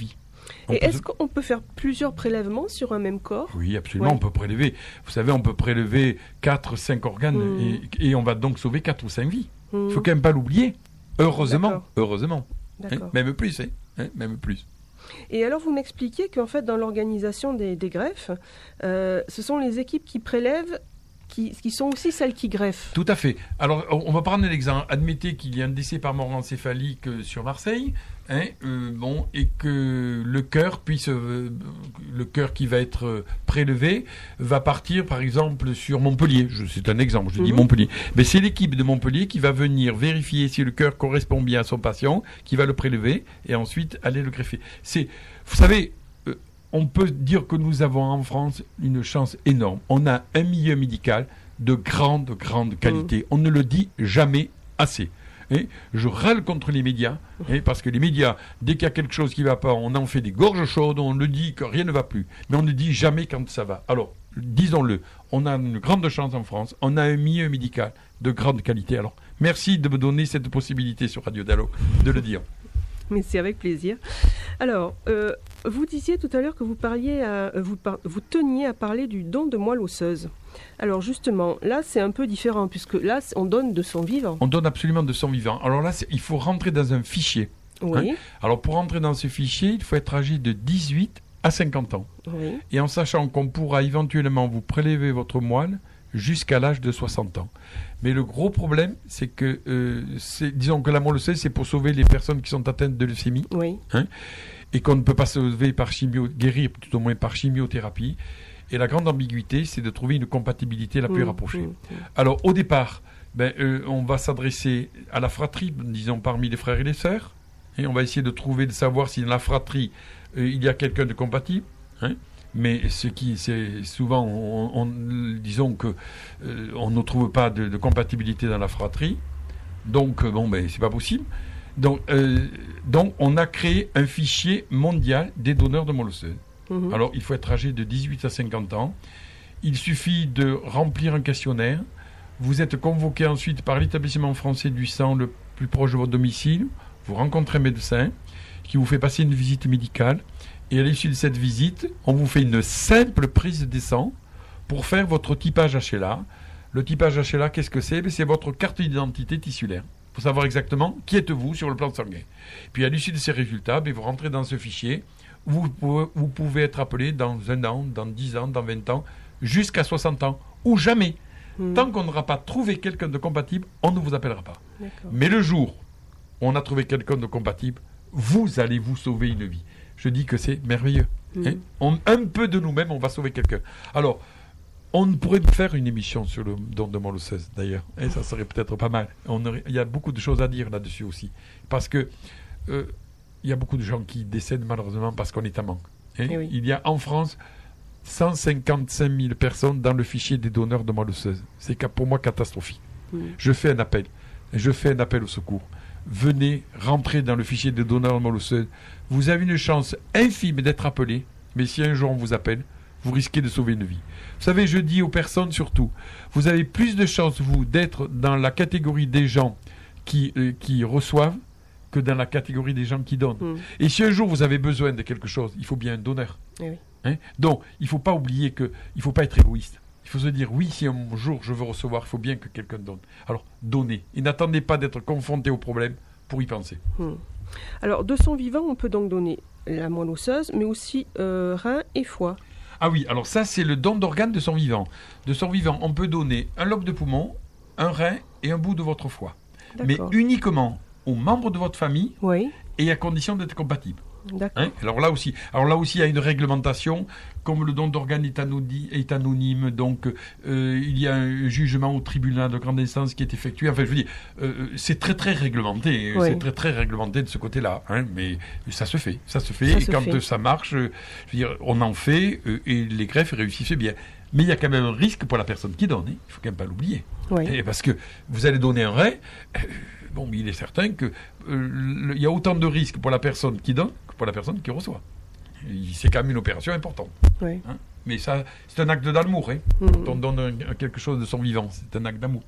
[SPEAKER 4] On
[SPEAKER 3] Et
[SPEAKER 4] peut
[SPEAKER 3] est-ce
[SPEAKER 4] se-
[SPEAKER 3] qu'on peut faire plusieurs prélèvements sur un même corps?
[SPEAKER 4] Oui, absolument,
[SPEAKER 3] Ouais.
[SPEAKER 4] on peut prélever. Vous savez, on peut prélever quatre, cinq organes
[SPEAKER 3] Mm.
[SPEAKER 4] et, et on va donc sauver quatre ou cinq vies. Il
[SPEAKER 3] Hmm,
[SPEAKER 4] faut quand même pas l'oublier. Heureusement,
[SPEAKER 3] D'accord.
[SPEAKER 4] heureusement. Hein,
[SPEAKER 3] D'accord.
[SPEAKER 4] même plus, hein, hein, même plus.
[SPEAKER 3] Et alors, vous m'expliquiez qu'en fait, dans l'organisation des, des greffes, euh, ce sont les équipes qui prélèvent qui, qui sont aussi celles qui greffent.
[SPEAKER 4] Tout à fait. Alors, on on va prendre un exemple. Admettez qu'il y a un décès par mort encéphalique euh, sur Marseille, hein, euh, bon, et que le cœur puisse, euh, le cœur qui va être euh, prélevé va partir, par exemple, sur Montpellier. Je- C'est un exemple. Je dis
[SPEAKER 3] Mhm.
[SPEAKER 4] Montpellier. Mais c'est l'équipe de Montpellier qui va venir vérifier si le cœur correspond bien à son patient, qui va le prélever et ensuite aller le greffer. C'est, vous savez. euh, On peut dire que nous avons en France une chance énorme. On a un milieu médical de grande, grande qualité. On ne le dit jamais assez. Et je râle contre les médias, et parce que les médias, dès qu'il y a quelque chose qui ne va pas, on en fait des gorges chaudes, on le dit que rien ne va plus. Mais on ne dit jamais quand ça va. Alors, disons-le, on a une grande chance en France, on a un milieu médical de grande qualité. Alors, merci de me donner cette possibilité sur Radio Dialogue de le dire.
[SPEAKER 3] Mais c'est avec plaisir. Alors, euh, vous disiez tout à l'heure que vous, parliez à, vous, par- vous teniez à parler du don de moelle osseuse. Alors justement, là c'est un peu différent, puisque là on donne de son vivant.
[SPEAKER 4] On donne absolument de son vivant. Alors là, c'est- il faut rentrer dans un fichier.
[SPEAKER 3] Oui,
[SPEAKER 4] Alors pour entrer dans ce fichier, il faut être âgé de dix-huit à cinquante ans.
[SPEAKER 3] oui.
[SPEAKER 4] Et en sachant qu'on pourra éventuellement vous prélever votre moelle jusqu'à l'âge de soixante ans. Mais le gros problème, c'est que, euh, c'est, disons que la moelle osseuse, c'est pour sauver les personnes qui sont atteintes de leucémie
[SPEAKER 3] Oui.
[SPEAKER 4] et qu'on ne peut pas sauver par chimio, guérir tout au moins par chimiothérapie. Et la grande ambiguïté, c'est de trouver une compatibilité la plus
[SPEAKER 3] Mmh,
[SPEAKER 4] rapprochée.
[SPEAKER 3] mmh, mmh.
[SPEAKER 4] Alors, au départ, ben, euh, on va s'adresser à la fratrie, disons parmi les frères et les sœurs, et on va essayer de trouver, de savoir si dans la fratrie, euh, il y a quelqu'un de compatible. Hein. Mais ce qui, c'est souvent, on, on- disons que euh, on ne trouve pas de, de compatibilité dans la fratrie, donc euh, bon, ben, c'est pas possible. Donc, euh, donc, on a créé un fichier mondial des donneurs de moelle osseuse.
[SPEAKER 3] Mhm.
[SPEAKER 4] Alors, il faut être âgé de dix-huit à cinquante ans. Il suffit de remplir un questionnaire. Vous êtes convoqué ensuite par l'établissement français du sang le plus proche de votre domicile. Vous rencontrez un médecin qui vous fait passer une visite médicale. Et à l'issue de cette visite, on vous fait une simple prise de sang pour faire votre typage H L A. Le typage H L A, qu'est-ce que c'est? Ben, c'est votre carte d'identité tissulaire. Pour savoir exactement qui êtes-vous sur le plan sanguin. Puis à l'issue de ces résultats, ben, vous rentrez dans ce fichier. Vous pouvez, vous pouvez être appelé dans un an, dans dix ans, dans vingt ans, jusqu'à soixante ans, ou jamais.
[SPEAKER 3] Mhm.
[SPEAKER 4] Tant qu'on n'aura pas trouvé quelqu'un de compatible, on ne vous appellera pas.
[SPEAKER 3] D'accord.
[SPEAKER 4] Mais le jour où on a trouvé quelqu'un de compatible, vous allez vous sauver une vie. Je dis que c'est merveilleux.
[SPEAKER 3] Mhm.
[SPEAKER 4] Hein. On- un peu de nous-mêmes, on va sauver quelqu'un. Alors, on pourrait faire une émission sur le don de moelle osseuse, d'ailleurs. Et ça serait peut-être pas mal. On aurait- il y a beaucoup de choses à dire là-dessus aussi. Parce que euh, il y a beaucoup de gens qui décèdent malheureusement parce qu'on est à manque. Hein.
[SPEAKER 3] Eh oui.
[SPEAKER 4] Il y a en France cent cinquante-cinq mille personnes dans le fichier des donneurs de moelle osseuse. C'est ca- pour moi catastrophique.
[SPEAKER 3] Mhm.
[SPEAKER 4] Je fais un appel. Je fais un appel au secours. Venez rentrer dans le fichier des donneurs de moelle osseuse. Vous avez une chance infime d'être appelé, mais si un jour on vous appelle, vous risquez de sauver une vie. Vous savez, je dis aux personnes surtout, vous avez plus de chances, vous, d'être dans la catégorie des gens qui, euh, qui reçoivent que dans la catégorie des gens qui donnent.
[SPEAKER 3] Mhm.
[SPEAKER 4] Et si un jour vous avez besoin de quelque chose, il faut bien un donneur.
[SPEAKER 3] Eh oui.
[SPEAKER 4] Hein. Donc, il ne faut pas oublier que, il ne faut pas être égoïste. Il faut se dire, oui, si un jour je veux recevoir, il faut bien que quelqu'un donne. Alors, donnez. Et n'attendez pas d'être confronté au problème pour y penser.
[SPEAKER 3] Mhm. Alors, de son vivant, on peut donc donner la moelle osseuse, mais aussi euh, rein et foie.
[SPEAKER 4] Ah oui, alors ça, c'est le don d'organes de son vivant. De son vivant, on peut donner un lobe de poumon, un rein et un bout de votre foie. Mais
[SPEAKER 3] D'accord.
[SPEAKER 4] uniquement aux membres de votre famille
[SPEAKER 3] Oui,
[SPEAKER 4] et à condition d'être compatibles.
[SPEAKER 3] d'accord.
[SPEAKER 4] Hein. Alors là aussi, alors là aussi, il y a une réglementation. Comme le don d'organes est, anodi- est anonyme, donc euh, il y a un jugement au tribunal de grande instance qui est effectué. Enfin, je veux dire, euh, c'est très très réglementé.
[SPEAKER 3] Oui.
[SPEAKER 4] C'est très très réglementé de ce côté-là. Hein, mais ça se fait, ça se fait.
[SPEAKER 3] Ça
[SPEAKER 4] et
[SPEAKER 3] se
[SPEAKER 4] quand
[SPEAKER 3] fait.
[SPEAKER 4] euh, ça marche, euh, je veux dire, on en fait euh, et les greffes réussissent bien. Mais il y a quand même un risque pour la personne qui donne. Hein. Il faut quand même pas l'oublier.
[SPEAKER 3] Oui.
[SPEAKER 4] Et parce que vous allez donner un rein, euh, bon, il est certain que euh, le- il y a autant de risques pour la personne qui donne que pour la personne qui reçoit. Et c'est quand même une opération importante.
[SPEAKER 3] Oui.
[SPEAKER 4] Hein. Mais ça, c'est un acte d'amour. Hein.
[SPEAKER 3] Mhm.
[SPEAKER 4] Quand on donne un- un- quelque chose de son vivant, c'est un acte d'amour.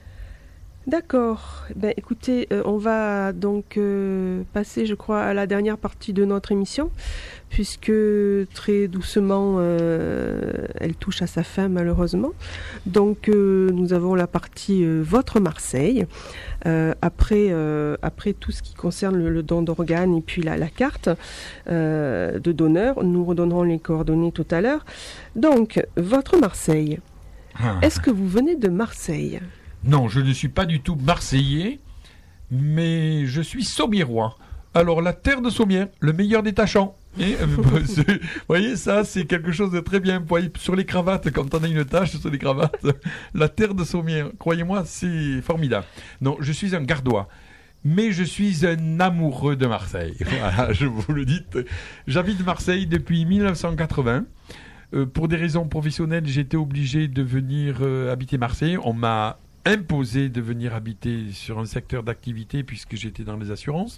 [SPEAKER 3] D'accord. Ben, écoutez, euh, on va donc euh, passer, je crois, à la dernière partie de notre émission, puisque très doucement, euh, elle touche à sa fin malheureusement. Donc euh, nous avons la partie euh, Votre Marseille. Euh, après, euh, après tout ce qui concerne le, le don d'organes et puis la, la carte euh, de donneur, nous redonnerons les coordonnées tout à l'heure. Donc, Votre Marseille.
[SPEAKER 4] Ah.
[SPEAKER 3] Est-ce que vous venez de Marseille ?
[SPEAKER 4] Non, je ne suis pas du tout marseillais, mais je suis sommiérois. Alors, la terre de Sommières, le meilleur des tachants. Et, euh, vous voyez, ça, c'est quelque chose de très bien. Vous voyez, sur les cravates, quand on a une tache sur les cravates, la terre de Sommières, croyez-moi, c'est formidable. Non, je suis un Gardois, mais je suis un amoureux de Marseille. Voilà, je vous le dis. J'habite Marseille depuis mille neuf cent quatre-vingts. Euh, pour des raisons professionnelles, j'étais obligé de venir euh, habiter Marseille. On m'a imposé de venir habiter sur un secteur d'activité puisque j'étais dans les assurances.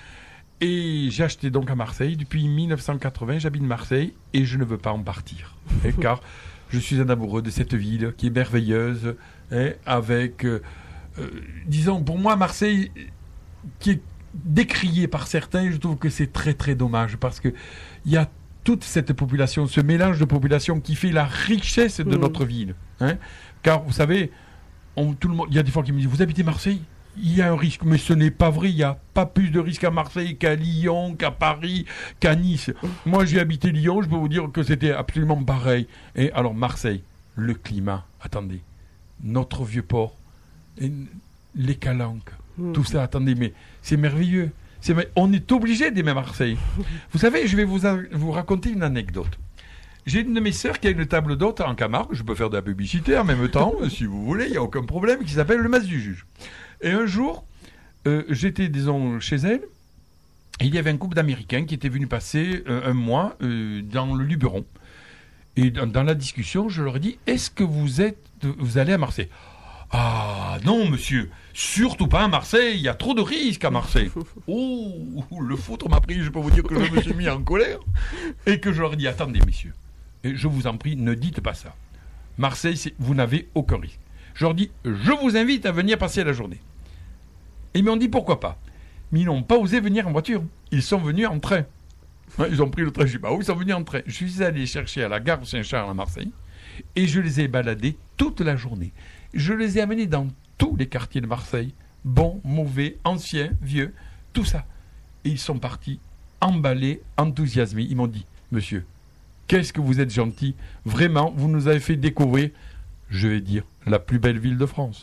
[SPEAKER 4] Et j'ai acheté donc à Marseille. Depuis mille neuf cent quatre-vingts, j'habite Marseille et je ne veux pas en partir. Et car je suis un amoureux de cette ville qui est merveilleuse. Et avec, euh, euh, disons, pour moi, Marseille, qui est décriée par certains, je trouve que c'est très très dommage parce qu'il y a toute cette population, ce mélange de population qui fait la richesse de mmh. notre ville. Hein. Car vous savez, on, tout le monde, il y a des fois qui me disent, vous habitez Marseille ? Il y a un risque, mais ce n'est pas vrai. Il n'y a pas plus de risque à Marseille qu'à Lyon, qu'à Paris, qu'à Nice. Moi, j'ai habité Lyon, je peux vous dire que c'était absolument pareil. Et alors, Marseille, le climat, attendez, notre vieux port, et les calanques, mmh. tout ça, attendez, mais c'est merveilleux. C'est, on est obligé d'aimer Marseille. Vous savez, je vais vous, a, vous raconter une anecdote. J'ai une de mes sœurs qui a une table d'hôte en Camargue, je peux faire de la publicité en même temps, si vous voulez, il n'y a aucun problème, qui s'appelle le Mas du Juge. Et un jour, euh, j'étais, disons, chez elle, et il y avait un couple d'Américains qui étaient venus passer euh, un mois euh, dans le Luberon. Et dans, dans la discussion, je leur ai dit, est-ce que vous êtes, vous allez à Marseille ? Ah non, monsieur, surtout pas à Marseille, il y a trop de risques à Marseille. Oh, le foutre m'a pris, je peux vous dire que je me suis mis en colère. Et que je leur ai dit, attendez, messieurs, et je vous en prie, ne dites pas ça. Marseille, c'est, vous n'avez aucun risque. Je leur dis, je vous invite à venir passer la journée. Et ils m'ont dit, pourquoi pas ? Mais ils n'ont pas osé venir en voiture. Ils sont venus en train. Ils ont pris le train, je dis, bah oui, ils sont venus en train. Je suis allé chercher à la gare Saint-Charles à Marseille et je les ai baladés toute la journée. Je les ai amenés dans tous les quartiers de Marseille, bons, mauvais, anciens, vieux, tout ça. Et ils sont partis emballés, enthousiasmés. Ils m'ont dit, monsieur, qu'est-ce que vous êtes gentil. Vraiment, vous nous avez fait découvrir, je vais dire, la plus belle ville de France.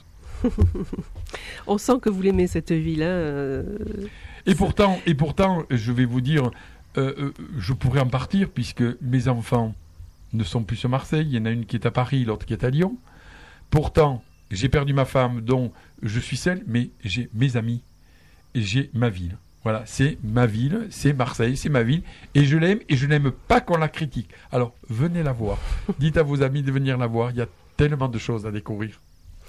[SPEAKER 3] On sent que vous l'aimez cette ville. Hein euh...
[SPEAKER 4] Et pourtant, et pourtant, je vais vous dire, euh, euh, je pourrais en partir puisque mes enfants ne sont plus sur Marseille. Il y en a une qui est à Paris, l'autre qui est à Lyon. Pourtant, j'ai perdu ma femme, dont je suis seul, mais j'ai mes amis et j'ai ma ville. Voilà, c'est ma ville, c'est Marseille, c'est ma ville, et je l'aime, et je n'aime pas qu'on la critique. Alors, venez la voir. Dites à vos amis de venir la voir. Il y a tellement de choses à découvrir.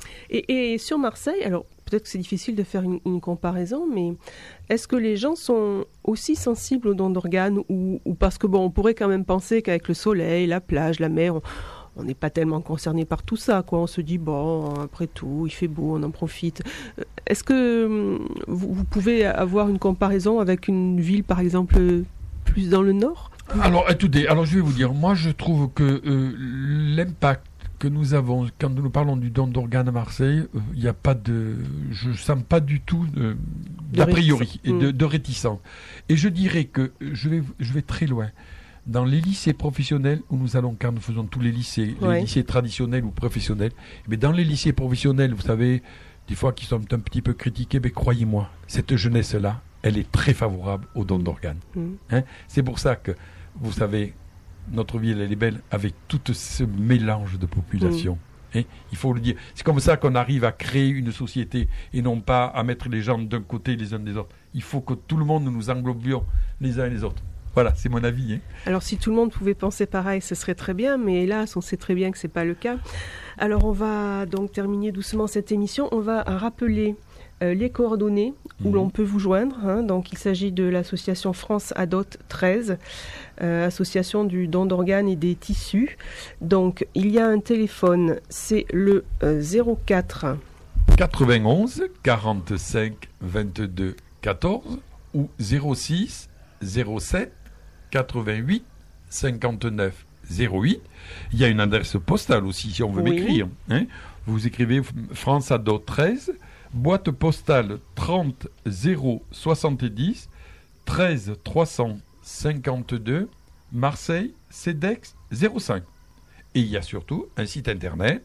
[SPEAKER 3] Et, et sur Marseille, alors peut-être que c'est difficile de faire une, une comparaison, mais est-ce que les gens sont aussi sensibles aux dons d'organes ou, ou parce que bon, on pourrait quand même penser qu'avec le soleil, la plage, la mer, on n'est pas tellement concerné par tout ça, quoi. On se dit bon, après tout, il fait beau, on en profite. Est-ce que vous, vous pouvez avoir une comparaison avec une ville, par exemple, plus dans le nord ?
[SPEAKER 4] Alors, écoutez, alors je vais vous dire, moi je trouve que euh, l'impact que nous avons, quand nous parlons du don d'organes à Marseille, il euh, n'y a pas de... Je ne sens pas du tout de, d'a priori, et de, de réticence. Et je dirais que je vais, je vais très loin. Dans les lycées professionnels, où nous allons, quand nous faisons tous les lycées, ouais. les lycées traditionnels ou professionnels, mais dans les lycées professionnels, vous savez, des fois qui sont un petit peu critiqués, mais croyez-moi, cette jeunesse-là, elle est très favorable au don d'organes. Mmh. Hein ? C'est pour ça que, vous savez... Notre ville, elle est belle avec tout ce mélange de population. Mmh. Hein, il faut le dire. C'est comme ça qu'on arrive à créer une société et non pas à mettre les gens d'un côté les uns des autres. Il faut que tout le monde nous englobions les uns et les autres. Voilà, c'est mon avis. Hein.
[SPEAKER 3] Alors, si tout le monde pouvait penser pareil, ce serait très bien, mais hélas, on sait très bien que ce n'est pas le cas. Alors, on va donc terminer doucement cette émission. On va rappeler euh, les coordonnées où mmh. l'on peut vous joindre. Hein. Donc, il s'agit de l'association France Adot treize. Euh, association du don d'organes et des tissus. Donc, il y a un téléphone, c'est le euh, zéro quatre
[SPEAKER 4] quatre-vingt-onze quarante-cinq vingt-deux quatorze ou zéro six zéro sept quatre-vingt-huit cinquante-neuf zéro huit. Il y a une adresse postale aussi, si on veut
[SPEAKER 3] Oui.
[SPEAKER 4] m'écrire. Hein. Vous écrivez France Ado treize, boîte postale trente zéro soixante-dix, treize trois cent cinquante-deux, Marseille, CEDEX zéro cinq. Et il y a surtout un site internet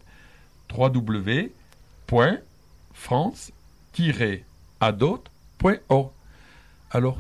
[SPEAKER 4] w w w point france tiret adot point org. Alors,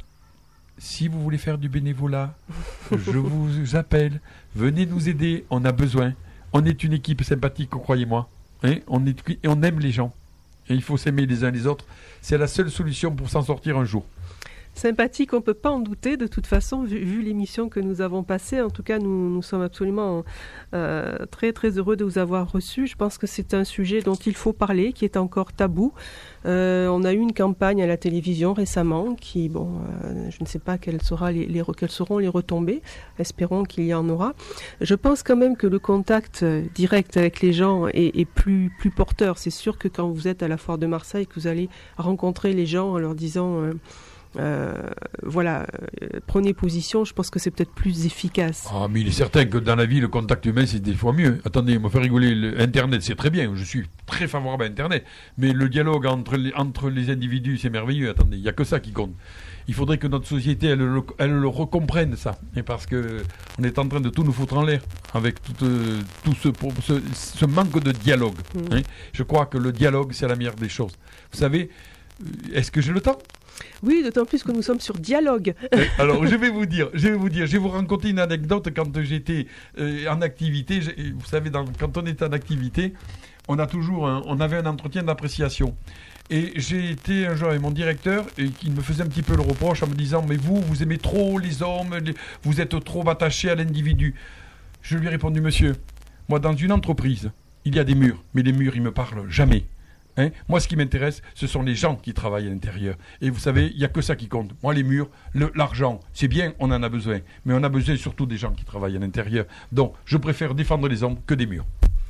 [SPEAKER 4] si vous voulez faire du bénévolat, je vous appelle. Venez nous aider, on a besoin. On est une équipe sympathique, croyez-moi. Hein, on, est, et on aime les gens. Et il faut s'aimer les uns les autres. C'est la seule solution pour s'en sortir un jour.
[SPEAKER 3] Sympathique, on ne peut pas en douter de toute façon, vu, vu l'émission que nous avons passée. En tout cas, nous, nous sommes absolument euh, très très heureux de vous avoir reçus. Je pense que c'est un sujet dont il faut parler, qui est encore tabou. Euh, on a eu une campagne à la télévision récemment qui, bon, euh, je ne sais pas quelles, sera les, les, quelles seront les retombées. Espérons qu'il y en aura. Je pense quand même que le contact direct avec les gens est, est plus, plus porteur. C'est sûr que quand vous êtes à la Foire de Marseille, que vous allez rencontrer les gens en leur disant... Euh, Euh, voilà, euh, prenez position, je pense que c'est peut-être plus efficace.
[SPEAKER 4] Ah, mais il est certain que dans la vie, le contact humain, c'est des fois mieux. Attendez, me faire rigoler, le Internet, c'est très bien, je suis très favorable à Internet, mais le dialogue entre les, entre les individus, c'est merveilleux. Attendez, il n'y a que ça qui compte. Il faudrait que notre société, elle, le, elle le recomprenne, ça. Et parce que on est en train de tout nous foutre en l'air avec tout, euh, tout ce, ce, ce manque de dialogue. Mmh. Hein. Je crois que le dialogue, c'est la meilleure des choses. Vous savez, est-ce que j'ai le temps ?
[SPEAKER 3] Oui, d'autant plus que nous sommes sur Dialogue.
[SPEAKER 4] Alors, je vais vous dire, je vais vous dire, je vais vous raconter une anecdote quand j'étais euh, en activité. Vous savez, dans, quand on est en activité, on a toujours, un, on avait un entretien d'appréciation. Et j'ai été un jour avec mon directeur et qui me faisait un petit peu le reproche en me disant, mais vous, vous aimez trop les hommes, les, vous êtes trop attaché à l'individu. Je lui ai répondu, monsieur, moi, dans une entreprise, il y a des murs, mais les murs, ils me parlent jamais. Hein, moi, ce qui m'intéresse, ce sont les gens qui travaillent à l'intérieur. Et vous savez, il n'y a que ça qui compte. Moi, les murs, le, l'argent, c'est bien, on en a besoin. Mais on a besoin surtout des gens qui travaillent à l'intérieur. Donc, je préfère défendre les hommes que des murs.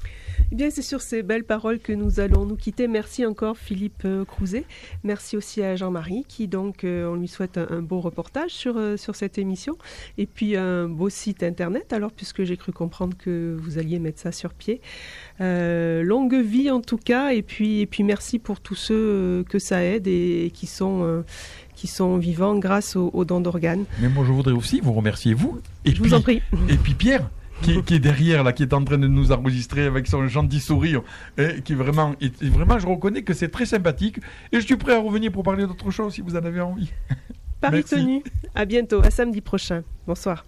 [SPEAKER 3] Eh bien, c'est sur ces belles paroles que nous allons nous quitter. Merci encore Philippe euh, Crouzet. Merci aussi à Jean-Marie qui, donc, euh, on lui souhaite un, un beau reportage sur, euh, sur cette émission. Et puis un beau site internet, alors, puisque j'ai cru comprendre que vous alliez mettre ça sur pied. Euh, longue vie en tout cas. Et puis, et puis merci pour tous ceux euh, que ça aide et, et qui sont... Euh, qui sont vivants grâce aux, aux dons d'organes.
[SPEAKER 4] Mais moi, je voudrais aussi vous remercier, vous. Et
[SPEAKER 3] je
[SPEAKER 4] puis,
[SPEAKER 3] vous en prie.
[SPEAKER 4] Et puis Pierre, qui, qui est derrière, là, qui est en train de nous enregistrer avec son gentil sourire, et qui vraiment, et, et vraiment, je reconnais que c'est très sympathique. Et je suis prêt à revenir pour parler d'autre chose si vous en avez envie.
[SPEAKER 3] Paris
[SPEAKER 4] Merci.
[SPEAKER 3] tenu. À bientôt, à samedi prochain. Bonsoir.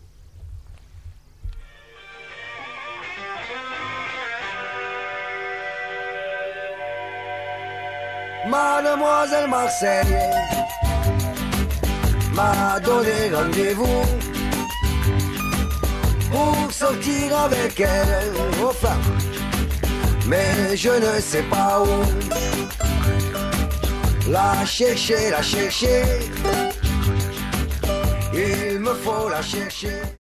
[SPEAKER 2] Mademoiselle Marseille m'a donné rendez-vous pour sortir avec elle, enfin, mais je ne sais pas où. La chercher, la chercher, il me faut la chercher.